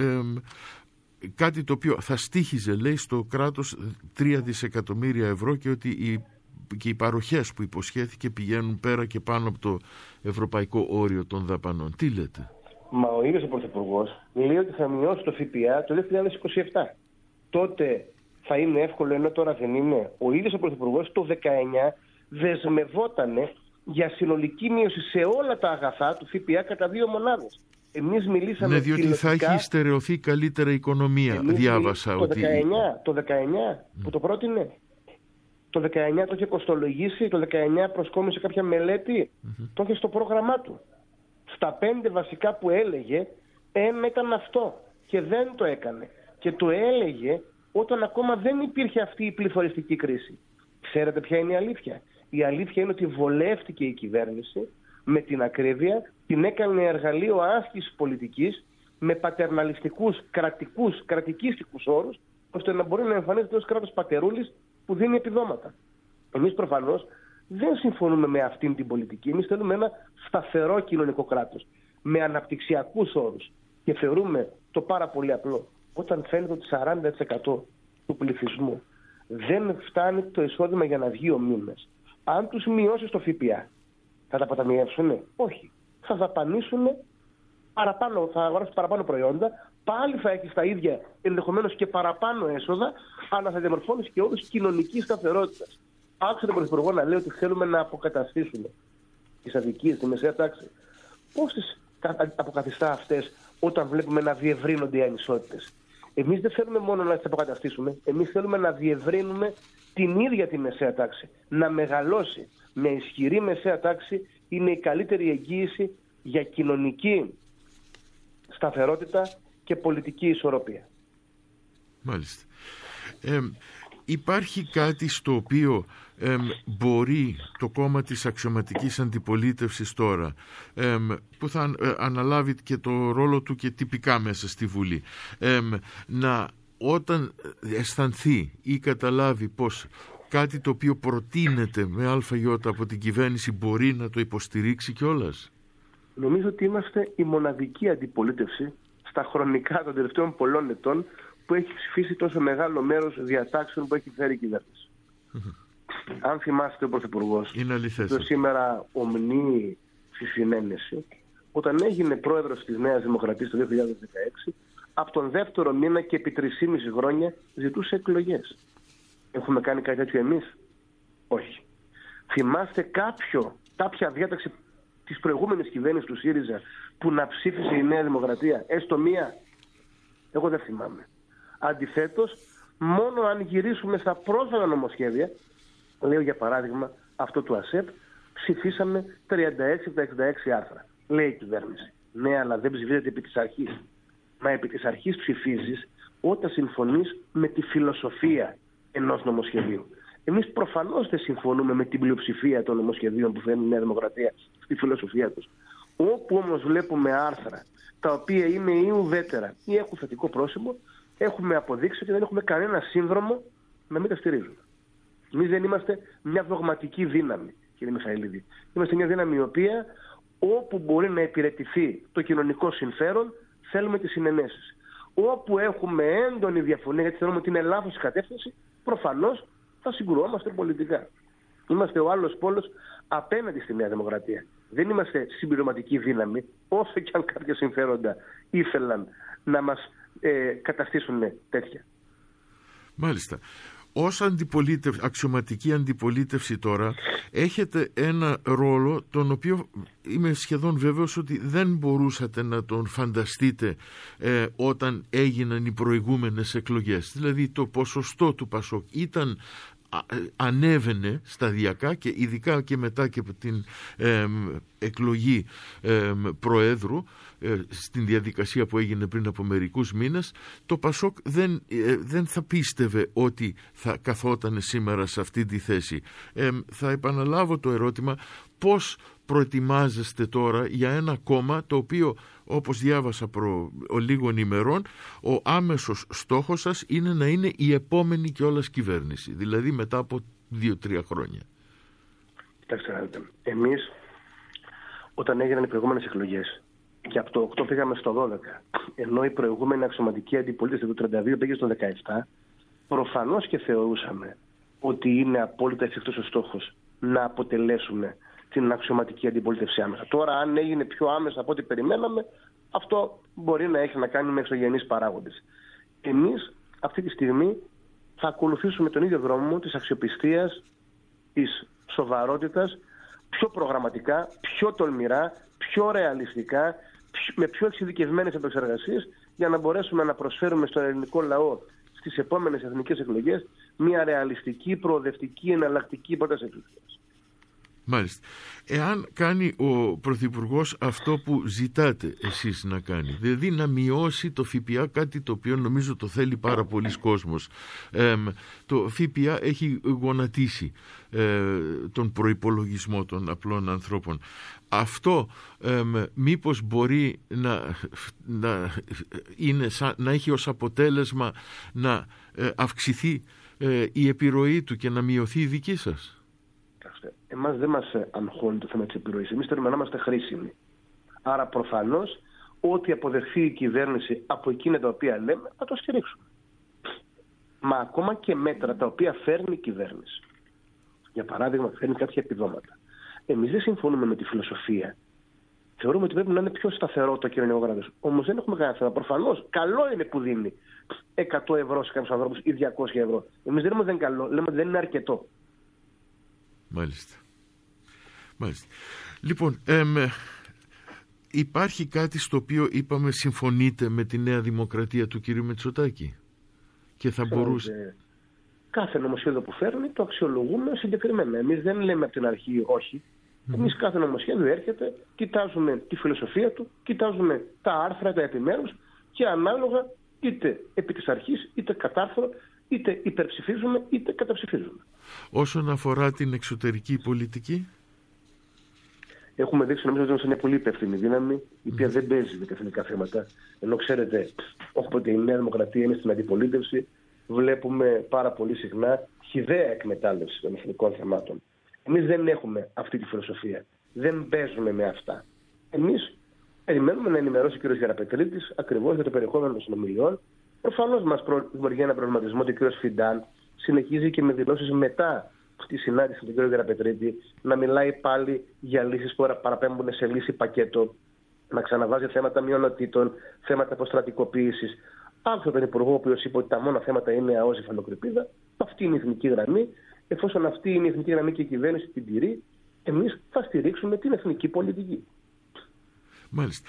κάτι το οποίο θα στοίχιζε, λέει, στο κράτος 3 δισεκατομμύρια ευρώ και ότι οι παροχές που υποσχέθηκε πηγαίνουν πέρα και πάνω από το ευρωπαϊκό όριο των δαπανών. Τι λέτε? Μα ο ίδιος ο Πρωθυπουργός λέει ότι θα μειώσει το ΦΠΑ το 2027. Τότε θα είναι εύκολο, ενώ τώρα δεν είναι. Ο ίδιος ο Πρωθυπουργός το 19 δεσμευότανε για συνολική μείωση σε όλα τα αγαθά του ΦΠΑ κατά 2 μονάδες. Εμείς μιλήσαμε διότι θα έχει στερεωθεί καλύτερα η οικονομία, διάβασα. Το 19 που το πρότεινε. Το 19 το είχε κοστολογήσει, το 19 προσκόμισε κάποια μελέτη, το είχε στο πρόγραμμά του. Στα 5 βασικά που έλεγε, ένα ήταν αυτό και δεν το έκανε. Και το έλεγε όταν ακόμα δεν υπήρχε αυτή η πληθωριστική κρίση. Ξέρετε ποια είναι η αλήθεια? Η αλήθεια είναι ότι βολεύτηκε η κυβέρνηση με την ακρίβεια, την έκανε εργαλείο άσκησης πολιτικής με πατερναλιστικούς, κρατικίστικους όρους, ώστε να μπορεί να εμφανίζεται ως κράτος πατερούλης που δίνει επιδόματα. Εμείς προφανώς δεν συμφωνούμε με αυτήν την πολιτική. Εμείς θέλουμε ένα σταθερό κοινωνικό κράτος με αναπτυξιακούς όρους και θεωρούμε το πάρα πολύ απλό. Όταν φαίνεται ότι 40% του πληθυσμού δεν φτάνει το εισόδημα για να βγει ο μήνας, αν τους μειώσεις το ΦΠΑ, θα τα αποταμιεύσουνε? Όχι. Θα δαπανίσουν παραπάνω, θα αγοράσουν παραπάνω προϊόντα, πάλι θα έχεις τα ίδια, ενδεχομένως και παραπάνω έσοδα, αλλά θα διαμορφώνεις και όρους κοινωνικής σταθερότητας. Άκουσα τον Πρωθυπουργό να λέει ότι θέλουμε να αποκαταστήσουμε τις αδικίες, τη μεσαία τάξη. Πώς τις αποκαθιστά αυτές όταν βλέπουμε να διευρύνονται οι ανισότητες? Εμείς δεν θέλουμε μόνο να τις αποκαταστήσουμε, εμείς θέλουμε να διευρύνουμε την ίδια τη μεσαία τάξη. Να μεγαλώσει. Μια ισχυρή μεσαία τάξη είναι η καλύτερη εγγύηση για κοινωνική σταθερότητα και πολιτική ισορροπία. Μάλιστα. Υπάρχει κάτι στο οποίο μπορεί το κόμμα της αξιωματικής αντιπολίτευσης τώρα, που θα αναλάβει και το ρόλο του και τυπικά μέσα στη Βουλή, να όταν αισθανθεί ή καταλάβει πως κάτι το οποίο προτείνεται με ΑΙ από την κυβέρνηση μπορεί να το υποστηρίξει κιόλας? Νομίζω ότι είμαστε η μοναδική αντιπολίτευση στα χρονικά των τελευταίων πολλών ετών που έχει ψηφίσει τόσο μεγάλο μέρος διατάξεων που έχει φέρει η κυβέρνηση. Αν θυμάστε, ο Πρωθυπουργός το σήμερα ομνή στη συνένεση, όταν έγινε πρόεδρος της Νέας Δημοκρατίας το 2016, από τον δεύτερο μήνα και επί 3,5 χρόνια ζητούσε εκλογές. Έχουμε κάνει κάτι τέτοιο εμείς? Όχι. Θυμάστε κάποια διάταξη της προηγούμενης κυβέρνησης του ΣΥΡΙΖΑ που να ψήφισε η Νέα Δημοκρατία, έστω μία? Εγώ δεν θυμάμαι. Αντιθέτως, μόνο αν γυρίσουμε στα πρόσφατα νομοσχέδια, λέω για παράδειγμα αυτό του ΑΣΕΠ, ψηφίσαμε 36 από τα 66 άρθρα. Λέει η κυβέρνηση. Ναι, αλλά δεν ψηφίζεται επί της αρχής. Μα επί της αρχής ψηφίζεις όταν συμφωνείς με τη φιλοσοφία ενός νομοσχεδίου. Εμείς προφανώς δεν συμφωνούμε με την πλειοψηφία των νομοσχεδίων που φέρνει η Νέα Δημοκρατία στη φιλοσοφία τους. Όπου όμως βλέπουμε άρθρα τα οποία είναι ή ουδέτερα ή έχουν θετικό πρόσημο, έχουμε αποδείξει ότι δεν έχουμε κανένα σύνδρομο να μην τα στηρίζουμε. Εμείς δεν είμαστε μια δογματική δύναμη, κύριε Μιχαηλίδη. Είμαστε μια δύναμη η οποία όπου μπορεί να υπηρετηθεί το κοινωνικό συμφέρον, θέλουμε τις συνενέσεις. Όπου έχουμε έντονη διαφωνία, γιατί θεωρούμε ότι είναι λάθος η κατεύθυνση, προφανώς θα συγκρουόμαστε πολιτικά. Είμαστε ο άλλος πόλος απέναντι στη Νέα Δημοκρατία. Δεν είμαστε συμπληρωματική δύναμη, όσο και αν κάποια συμφέροντα ήθελαν να μας καταστήσουν τέτοια. Μάλιστα. Ως αξιωματική αντιπολίτευση τώρα έχετε ένα ρόλο τον οποίο είμαι σχεδόν βέβαιος ότι δεν μπορούσατε να τον φανταστείτε όταν έγιναν οι προηγούμενες εκλογές. Δηλαδή το ποσοστό του ΠΑΣΟΚ ανέβαινε σταδιακά και ειδικά και μετά και την εκλογή Προέδρου στην διαδικασία που έγινε πριν από μερικούς μήνες. Το ΠΑΣΟΚ δεν θα πίστευε ότι θα καθόταν σήμερα σε αυτή τη θέση. Θα επαναλάβω το ερώτημα, πώς προετοιμάζεστε τώρα για ένα κόμμα το οποίο, όπως διάβασα προ λίγων ημερών, ο άμεσος στόχος σας είναι να είναι η επόμενη κιόλας κυβέρνηση, δηλαδή μετά από 2-3 χρόνια? Κοιτάξτε, εμείς όταν έγιναν οι προηγούμενες εκλογές και από το 8 πήγαμε στο 12, ενώ η προηγούμενη αξιωματική αντιπολίτευση του 32 πήγε στο 17, προφανώς και θεωρούσαμε ότι είναι απόλυτα εφικτός ο στόχος να αποτελέσουμε την αξιωματική αντιπολίτευση άμεσα. Τώρα, αν έγινε πιο άμεσα από ό,τι περιμέναμε, αυτό μπορεί να έχει να κάνει με εξωγενείς παράγοντες. Εμείς αυτή τη στιγμή θα ακολουθήσουμε τον ίδιο δρόμο της αξιοπιστίας, της σοβαρότητας, πιο προγραμματικά, πιο τολμηρά, πιο ρεαλιστικά, με πιο εξειδικευμένες επεξεργασίες, για να μπορέσουμε να προσφέρουμε στον ελληνικό λαό στις επόμενες εθνικές εκλογές μια ρεαλιστική, προοδευτική, εναλλακτική πρόταση εξουσίας. Μάλιστα. Εάν κάνει ο Πρωθυπουργός αυτό που ζητάτε εσείς να κάνει, δηλαδή να μειώσει το ΦΠΑ, κάτι το οποίο νομίζω το θέλει πάρα πολλοί κόσμος, το ΦΠΑ έχει γονατίσει τον προϋπολογισμό των απλών ανθρώπων. Αυτό μήπως μπορεί να έχει ως αποτέλεσμα να αυξηθεί η επιρροή του και να μειωθεί η δική σας? Εμάς δεν μας αγχώνει το θέμα της επιρροής. Εμείς θέλουμε να είμαστε χρήσιμοι. Άρα προφανώς ό,τι αποδεχθεί η κυβέρνηση από εκείνα τα οποία λέμε θα το στηρίξουμε. Μα ακόμα και μέτρα τα οποία φέρνει η κυβέρνηση. Για παράδειγμα, φέρνει κάποια επιδόματα. Εμείς δεν συμφωνούμε με τη φιλοσοφία. Θεωρούμε ότι πρέπει να είναι πιο σταθερό το κοινωνικό κράτος. Όμως δεν έχουμε κανένα θέμα. Προφανώς καλό είναι που δίνει 100 ευρώ σε κάποιους ανθρώπους ή 200 ευρώ. Εμείς δεν λέμε ότι δεν είναι καλό, λέμε ότι δεν είναι αρκετό. Μάλιστα. Λοιπόν, υπάρχει κάτι στο οποίο είπαμε συμφωνείτε με τη Νέα Δημοκρατία του κυρίου Μητσοτάκη και θα μπορούσε... Κάθε νομοσχέδιο που φέρνει το αξιολογούμε συγκεκριμένα. Εμείς δεν λέμε από την αρχή όχι. Εμείς κάθε νομοσχέδιο έρχεται, κοιτάζουμε τη φιλοσοφία του, κοιτάζουμε τα άρθρα, τα επιμέρους και ανάλογα είτε επί της αρχής είτε κατάρθρο είτε υπερψηφίζουμε είτε καταψηφίζουμε. Όσον αφορά την εξωτερική πολιτική, έχουμε δείξει νομίζω ότι είμαστε μια πολύ υπεύθυνη δύναμη η οποία δεν παίζει με τα εθνικά θέματα. Ενώ ξέρετε, όποτε η Νέα Δημοκρατία είναι στην αντιπολίτευση, βλέπουμε πάρα πολύ συχνά χυδαία εκμετάλλευση των εθνικών θεμάτων. Εμείς δεν έχουμε αυτή τη φιλοσοφία. Δεν παίζουμε με αυτά. Εμείς περιμένουμε να ενημερώσει ο κ. Γεραπετρίτης ακριβώς για το περιεχόμενο των συνομιλιών. Προφανώς μας δημιουργεί ένα προβληματισμό ότι ο κ. Φιντάν συνεχίζει και με δηλώσεις μετά τη συνάντηση με τον κ. Γεραπετρίτη να μιλάει πάλι για λύσεις που παραπέμπουν σε λύση πακέτο, να ξαναβάζει θέματα μειονοτήτων, θέματα αποστρατικοποίησης. Άκουσα τον Υπουργό, ο οποίος είπε ότι τα μόνα θέματα είναι ΑΟΣ υφαλοκρηπίδα. Αυτή είναι η εθνική γραμμή. Εφόσον αυτή είναι η εθνική γραμμή και η κυβέρνηση την τηρεί, εμείς θα στηρίξουμε την εθνική πολιτική. Μάλιστα.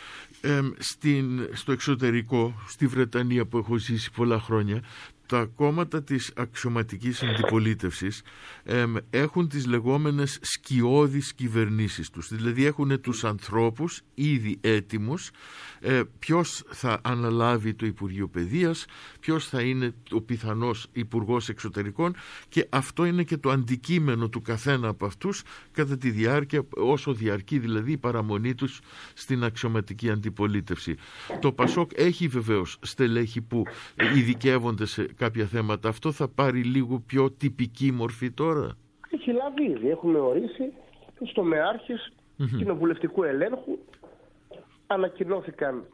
Στο εξωτερικό, στη Βρετανία που έχω ζήσει πολλά χρόνια, τα κόμματα της αξιωματικής αντιπολίτευσης έχουν τις λεγόμενες σκιώδεις κυβερνήσεις τους. Δηλαδή έχουν τους ανθρώπους ήδη έτοιμους, ποιος θα αναλάβει το Υπουργείο Παιδείας, ποιος θα είναι ο πιθανός Υπουργός Εξωτερικών, και αυτό είναι και το αντικείμενο του καθένα από αυτούς κατά τη διάρκεια, όσο διαρκεί δηλαδή η παραμονή τους στην αξιωματική αντιπολίτευση. Το ΠΑΣΟΚ έχει βεβαίως στελέχη που ειδικεύονται σε κάποια θέματα. Αυτό θα πάρει λίγο πιο τυπική μορφή τώρα. Έχει λάβει ήδη. Έχουμε ορίσει τους τομεάρχες κοινοβουλευτικού ελέγχου. Ανακοινώθηκαν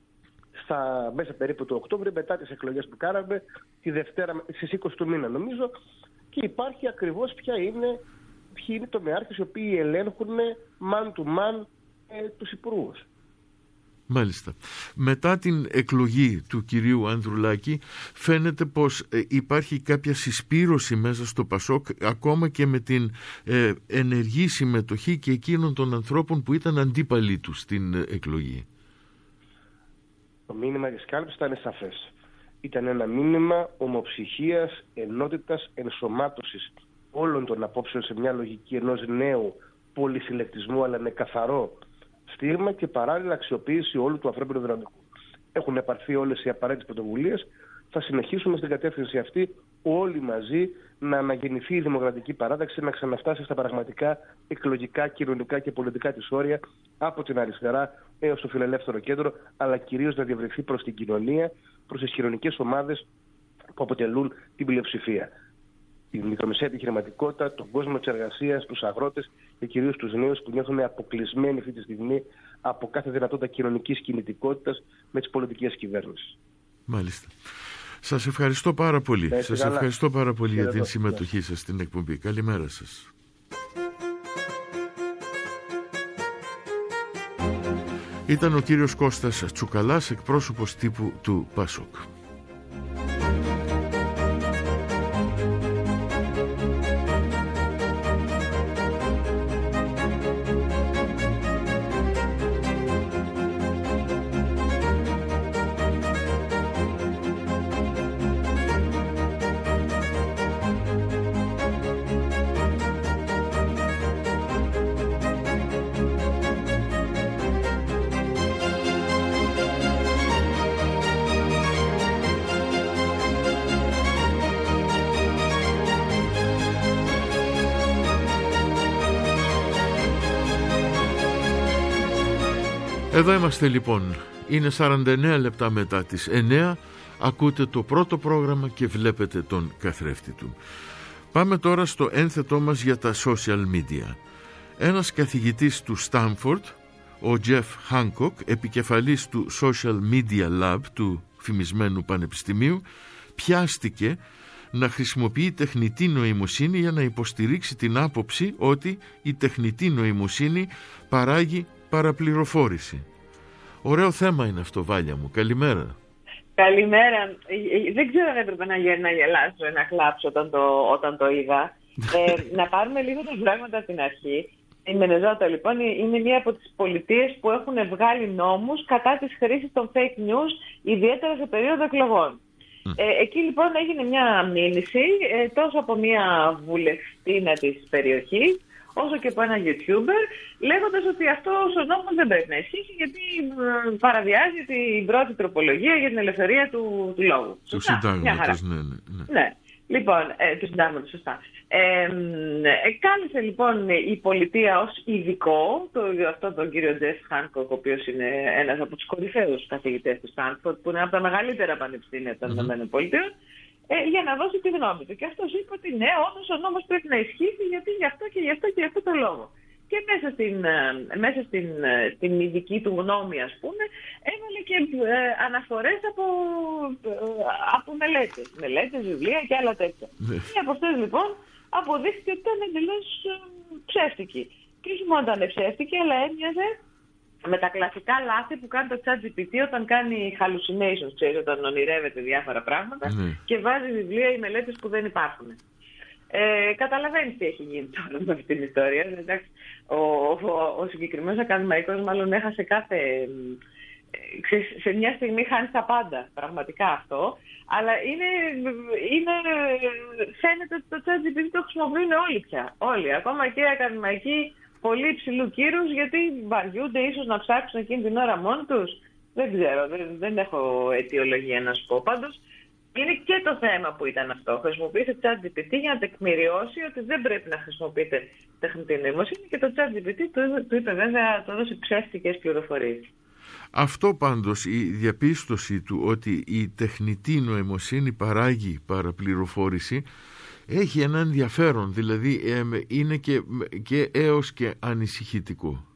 μέσα περίπου του Οκτώβρη, μετά τις εκλογές που κάναμε, τη Δευτέρα στις 20 του μήνα νομίζω, και υπάρχει ακριβώς ποιοι είναι οι τομεάρχες οι οποίοι ελέγχουν man to man τους υπουργούς. Μάλιστα. Μετά την εκλογή του κυρίου Ανδρουλάκη φαίνεται πως υπάρχει κάποια συσπήρωση μέσα στο ΠΑΣΟΚ, ακόμα και με την ενεργή συμμετοχή και εκείνων των ανθρώπων που ήταν αντίπαλοι του στην εκλογή. Το μήνυμα της κάλπης ήταν σαφές. Ήταν ένα μήνυμα ομοψυχίας, ενότητας, ενσωμάτωσης όλων των απόψεων σε μια λογική ενός νέου πολυσυλλεκτισμού, αλλά με καθαρό στήρμα και παράλληλα αξιοποίηση όλου του ανθρώπινου δυναμικού. Έχουν επαρθεί όλες οι απαραίτητες πρωτοβουλίες. Θα συνεχίσουμε στην κατεύθυνση αυτή όλοι μαζί να αναγεννηθεί η δημοκρατική παράταξη, να ξαναφτάσει στα πραγματικά εκλογικά, κοινωνικά και πολιτικά της όρια, από την αριστερά έως το φιλελεύθερο κέντρο, αλλά κυρίως να διευρυνθεί προς την κοινωνία, προς τις κοινωνικές ομάδες που αποτελούν την πλειοψηφία. Τη μικρομεσαία επιχειρηματικότητα, τον κόσμο της εργασίας, τους αγρότες και κυρίως τους νέους που νιώθουν αποκλεισμένοι αυτή τη στιγμή από κάθε δυνατότητα κοινωνικής κινητικότητας με τις πολιτικές κυβέρνησης. Μάλιστα. Σας ευχαριστώ πάρα πολύ. Ευχαριστώ πάρα πολύ για την συμμετοχή σας στην εκπομπή. Καλημέρα σας. Ήταν ο κύριος Κώστας Τσουκαλάς, εκπρόσωπος τύπου του ΠΑΣΟΚ. Εδώ είμαστε λοιπόν. Είναι 49 λεπτά μετά τις 9. Ακούτε το πρώτο πρόγραμμα και βλέπετε τον καθρέφτη του. Πάμε τώρα στο ένθετό μας για τα social media. Ένας καθηγητής του Στάνφορντ, ο Τζεφ Χάνκοκ, επικεφαλής του Social Media Lab του φημισμένου πανεπιστημίου, πιάστηκε να χρησιμοποιεί τεχνητή νοημοσύνη για να υποστηρίξει την άποψη ότι η τεχνητή νοημοσύνη παράγει παραπληροφόρηση. Ωραίο θέμα είναι αυτό, Βάλια μου. Καλημέρα. Καλημέρα. Δεν ξέρω αν έπρεπε να γελάσω ή να κλάψω όταν το είδα. Να πάρουμε λίγο τα πράγματα στην αρχή. Η Μινεσότα λοιπόν είναι μία από τις πολιτείες που έχουν βγάλει νόμους κατά της χρήσης των fake news, ιδιαίτερα σε περίοδο εκλογών. Εκεί λοιπόν έγινε μια μήνυση τόσο από μια βουλευτήνα της περιοχής, όσο και από ένα YouTuber, λέγοντας ότι αυτός ο νόμος δεν πρέπει να ισχύσει γιατί παραβιάζει την πρώτη τροπολογία για την ελευθερία του λόγου. Του συντάγματος, ναι. Λοιπόν, του συντάγματος, σωστά. Κάλεσε λοιπόν η πολιτεία ως ειδικό, αυτό τον κύριο Τζεφ Χάνκοκ, ο οποίος είναι ένας από τους κορυφαίους καθηγητές του Στάνφορντ, που είναι από τα μεγαλύτερα πανεπιστήμια των ΗΠΑ, για να δώσει τη γνώμη του. Και αυτός είπε ότι ναι, όντως ο νόμος πρέπει να ισχύσει γιατί γι' αυτό και γι' αυτό και γι' αυτό το λόγο. Και μέσα στην ειδική του γνώμη, ας πούμε, έβαλε και αναφορές από μελέτες, βιβλία και άλλα τέτοια. Και από αυτές λοιπόν αποδείχθηκε ότι ήταν εντελώς ψεύτικη. Και όχι μόνο ήταν ψεύτικη, αλλά έμοιαζε με τα κλασικά λάθη που κάνει το ChatGPT όταν κάνει hallucinations, ξέρει, όταν ονειρεύεται διάφορα πράγματα και βάζει βιβλία ή μελέτες που δεν υπάρχουν. Καταλαβαίνεις τι έχει γίνει τώρα με αυτή την ιστορία. Εντάξει, ο συγκεκριμένος ακαδημαϊκός μάλλον έχασε σε μια στιγμή χάνει τα πάντα, πραγματικά αυτό. Αλλά φαίνεται ότι το ChatGPT το χρησιμοποιούν όλοι πια. Όλοι, ακόμα και ακαδημαϊκοί πολύ υψηλού κύρους, γιατί βαριούνται ίσως να ψάξουν εκείνη την ώρα μόνοι τους. Δεν ξέρω, δεν έχω αιτιολογία να σου πω. Πάντως, είναι και το θέμα που ήταν αυτό. Χρησιμοποίησε ChatGPT για να τεκμηριώσει ότι δεν πρέπει να χρησιμοποιείτε τεχνητή νοημοσύνη και το ChatGPT του είπε βέβαια, του έδωσε ψεύτικες πληροφορίες. Αυτό πάντως, η διαπίστωση του ότι η τεχνητή νοημοσύνη παράγει παραπληροφόρηση, έχει ένα ενδιαφέρον, δηλαδή είναι και έως και ανησυχητικό.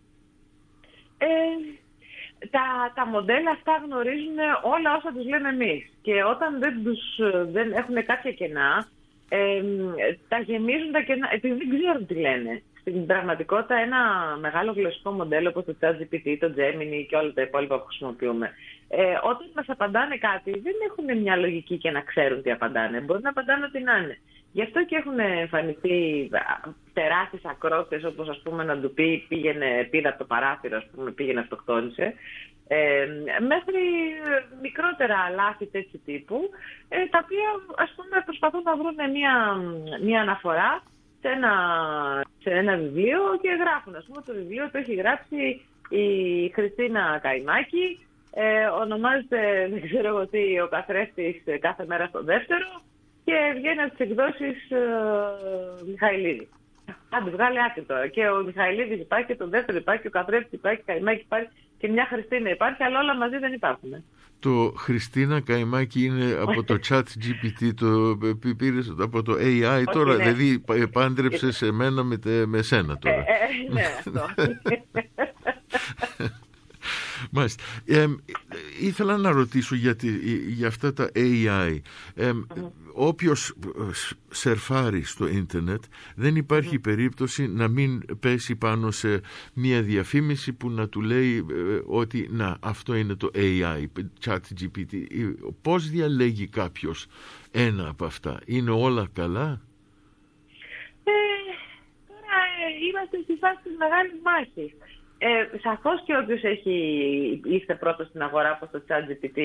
Τα μοντέλα αυτά γνωρίζουν όλα όσα τους λέμε εμείς και όταν δεν έχουν κάποια κενά, τα γεμίζουν τα κενά επειδή δεν ξέρουν τι λένε. Στην πραγματικότητα ένα μεγάλο γλωσσικό μοντέλο όπως το ChatGPT, το Gemini και όλα τα υπόλοιπα που χρησιμοποιούμε, όταν μας απαντάνε κάτι δεν έχουν μια λογική και να ξέρουν τι απαντάνε. Μπορεί να απαντάνε ό,τι να είναι. Γι' αυτό και έχουν εμφανιστεί τεράστιες ακρότητες, όπως ας πούμε να του πει πήδα από το παράθυρο, ας πούμε, πήγαινε αυτοκτόνησε, μέχρι μικρότερα λάθη τέτοιου τύπου, τα οποία ας πούμε προσπαθούν να βρουν μια αναφορά σε ένα βιβλίο και γράφουν. Ας πούμε το βιβλίο το έχει γράψει η Χριστίνα Καϊμάκη, ονομάζεται δεν ξέρω εγώ τι, ο καθρέφτης κάθε μέρα στο δεύτερο, και βγαίνει από τις εκδόσεις Μιχαηλίδη. Άντε, βγάλει άκρη τώρα. Και ο Μιχαηλίδης υπάρχει, και το δεύτερο υπάρχει, και ο καθρέφτης υπάρχει, και η Καϊμάκη υπάρχει, και μια Χριστίνα υπάρχει, αλλά όλα μαζί δεν υπάρχουν. Το Χριστίνα Καϊμάκη είναι από το ChatGPT, το πήρες από το AI τώρα, ναι. Δηλαδή πάντρεψε σε μένα με σένα τώρα. Ναι, αυτό. Μάλιστα. Ήθελα να ρωτήσω για αυτά τα AI. Όποιος σερφάρει στο ίντερνετ, δεν υπάρχει περίπτωση να μην πέσει πάνω σε μια διαφήμιση που να του λέει ότι να, αυτό είναι το AI, ChatGPT. Πώς διαλέγει κάποιος ένα από αυτά? Είναι όλα καλά? Τώρα είμαστε στη φάση της μεγάλης μάχης. Σαφώς και όποιος είστε πρώτος στην αγορά από το ChatGPT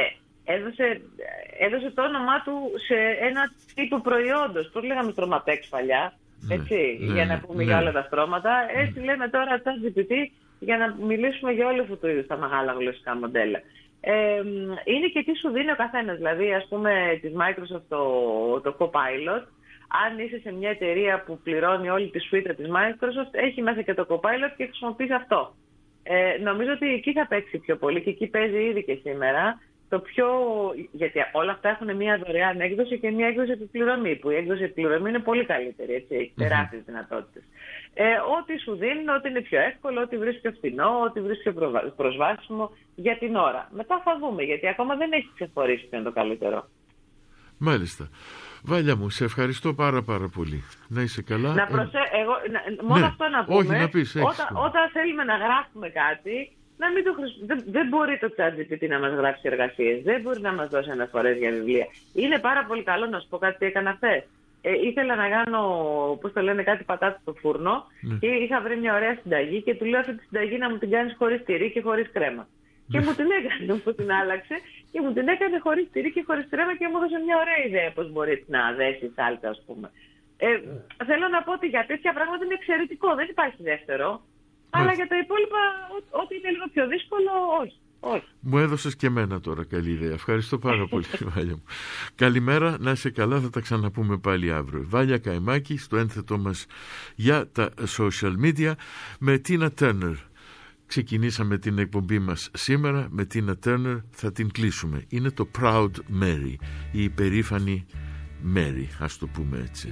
έδωσε το όνομά του σε ένα τύπο προϊόντος. Το λέγαμε στρωματέξ παλιά, έτσι, για να πούμε για όλα τα στρώματα. Έτσι λέμε τώρα ChatGPT για να μιλήσουμε για όλο αυτού του είδους τα μεγάλα γλωσσικά μοντέλα. Είναι και τι σου δίνει ο καθένας. Δηλαδή, ας πούμε, της Microsoft το Copilot, αν είσαι σε μια εταιρεία που πληρώνει όλη τη σουίτα της Microsoft, έχει μέσα και το Copilot και χρησιμοποιείς αυτό. Νομίζω ότι εκεί θα παίξει πιο πολύ και εκεί παίζει ήδη και σήμερα. Γιατί όλα αυτά έχουν μια δωρεάν έκδοση και μια έκδοση επιπληρωμή, που η έκδοση επιπληρωμή είναι πολύ καλύτερη, έτσι, έχει τεράστιες δυνατότητες. Ό,τι σου δίνει, ό,τι είναι πιο εύκολο, ό,τι βρίσκει πιο φθηνό, ό,τι βρίσκει πιο προσβάσιμο για την ώρα. Μετά θα δούμε, γιατί ακόμα δεν έχει ξεχωρίσει ποιο είναι το καλύτερο. Μάλιστα. Βάλια μου, σε ευχαριστώ πάρα πολύ. Να είσαι καλά. Μόνο αυτό να πούμε. Όχι, να πεις, όταν θέλουμε να γράφουμε κάτι, δεν μπορεί το ChatGPT να μας γράψει εργασίες, δεν μπορεί να μας δώσει αναφορές για βιβλία. Είναι πάρα πολύ καλό, να σου πω κάτι τι έκανα χθες. ήθελα να κάνω, πώς το λένε, κάτι πατάτα στο φούρνο και είχα βρει μια ωραία συνταγή και του λέω αυτή τη συνταγή να μου την κάνεις χωρίς τυρί και χωρίς κρέμα. Και μου την έκανε, μου την άλλαξε και μου την έκανε χωρίς τυρί και χωρίς κρέμα και μου έδωσε μια ωραία ιδέα πώς μπορεί να δέσει σάλτα, ας πούμε. Θέλω να πω ότι για τέτοια πράγματα είναι εξαιρετικό, δεν υπάρχει δεύτερο. Αλλά για τα υπόλοιπα, ό,τι είναι λίγο πιο δύσκολο, όχι. Μου έδωσες και εμένα τώρα καλή ιδέα. Ευχαριστώ πάρα πολύ, Βάλια μου. Καλημέρα, να είσαι καλά, θα τα ξαναπούμε πάλι αύριο. Βάλια Καϊμάκη στο ένθετό μας για τα social media με Τίνα Τέρνερ. Ξεκινήσαμε την εκπομπή μας σήμερα με Τίνα Τέρνερ, θα την κλείσουμε. Είναι το Proud Mary, η υπερήφανη Mary, ας το πούμε έτσι.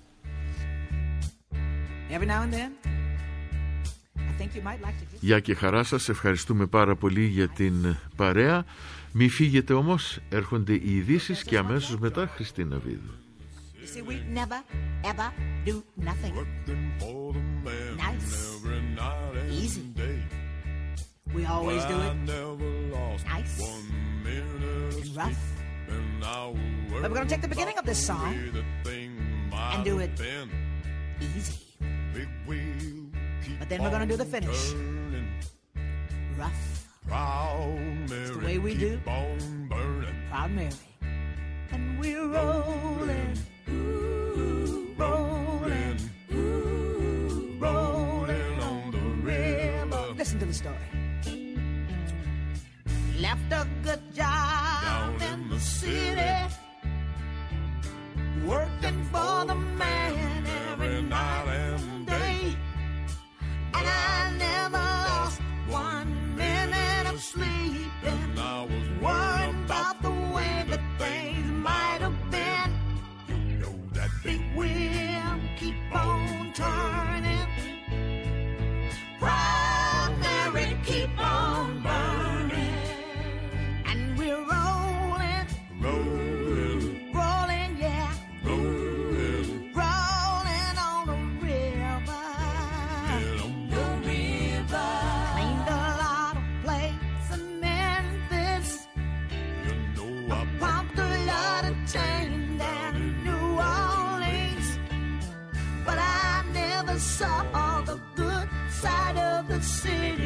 Γεια και χαρά σας, ευχαριστούμε πάρα πολύ για την παρέα. Μη φύγετε όμως, έρχονται οι ειδήσεις και αμέσως μετά Χριστίνα Βίδου. We always do it nice and rough. But we're going to take the beginning of this song and do it easy. But then we're going to do the finish rough. It's the way we do Proud Mary. And we're rolling, rolling, rolling on the river. Listen to the story. Left a good job down in the city, working for the man every night and day. And I never lost 1 minute of sleep. And I was worried about the way that things might have been. You know that big wheel keep on turning. Proud Mary, keep on burning. And we're rolling, rolling, rolling, yeah, rolling, rolling on the river. The river. Cleaned a lot of plates in Memphis. You know I pumped a lot of change down in New Orleans. But I never saw the good side of the city.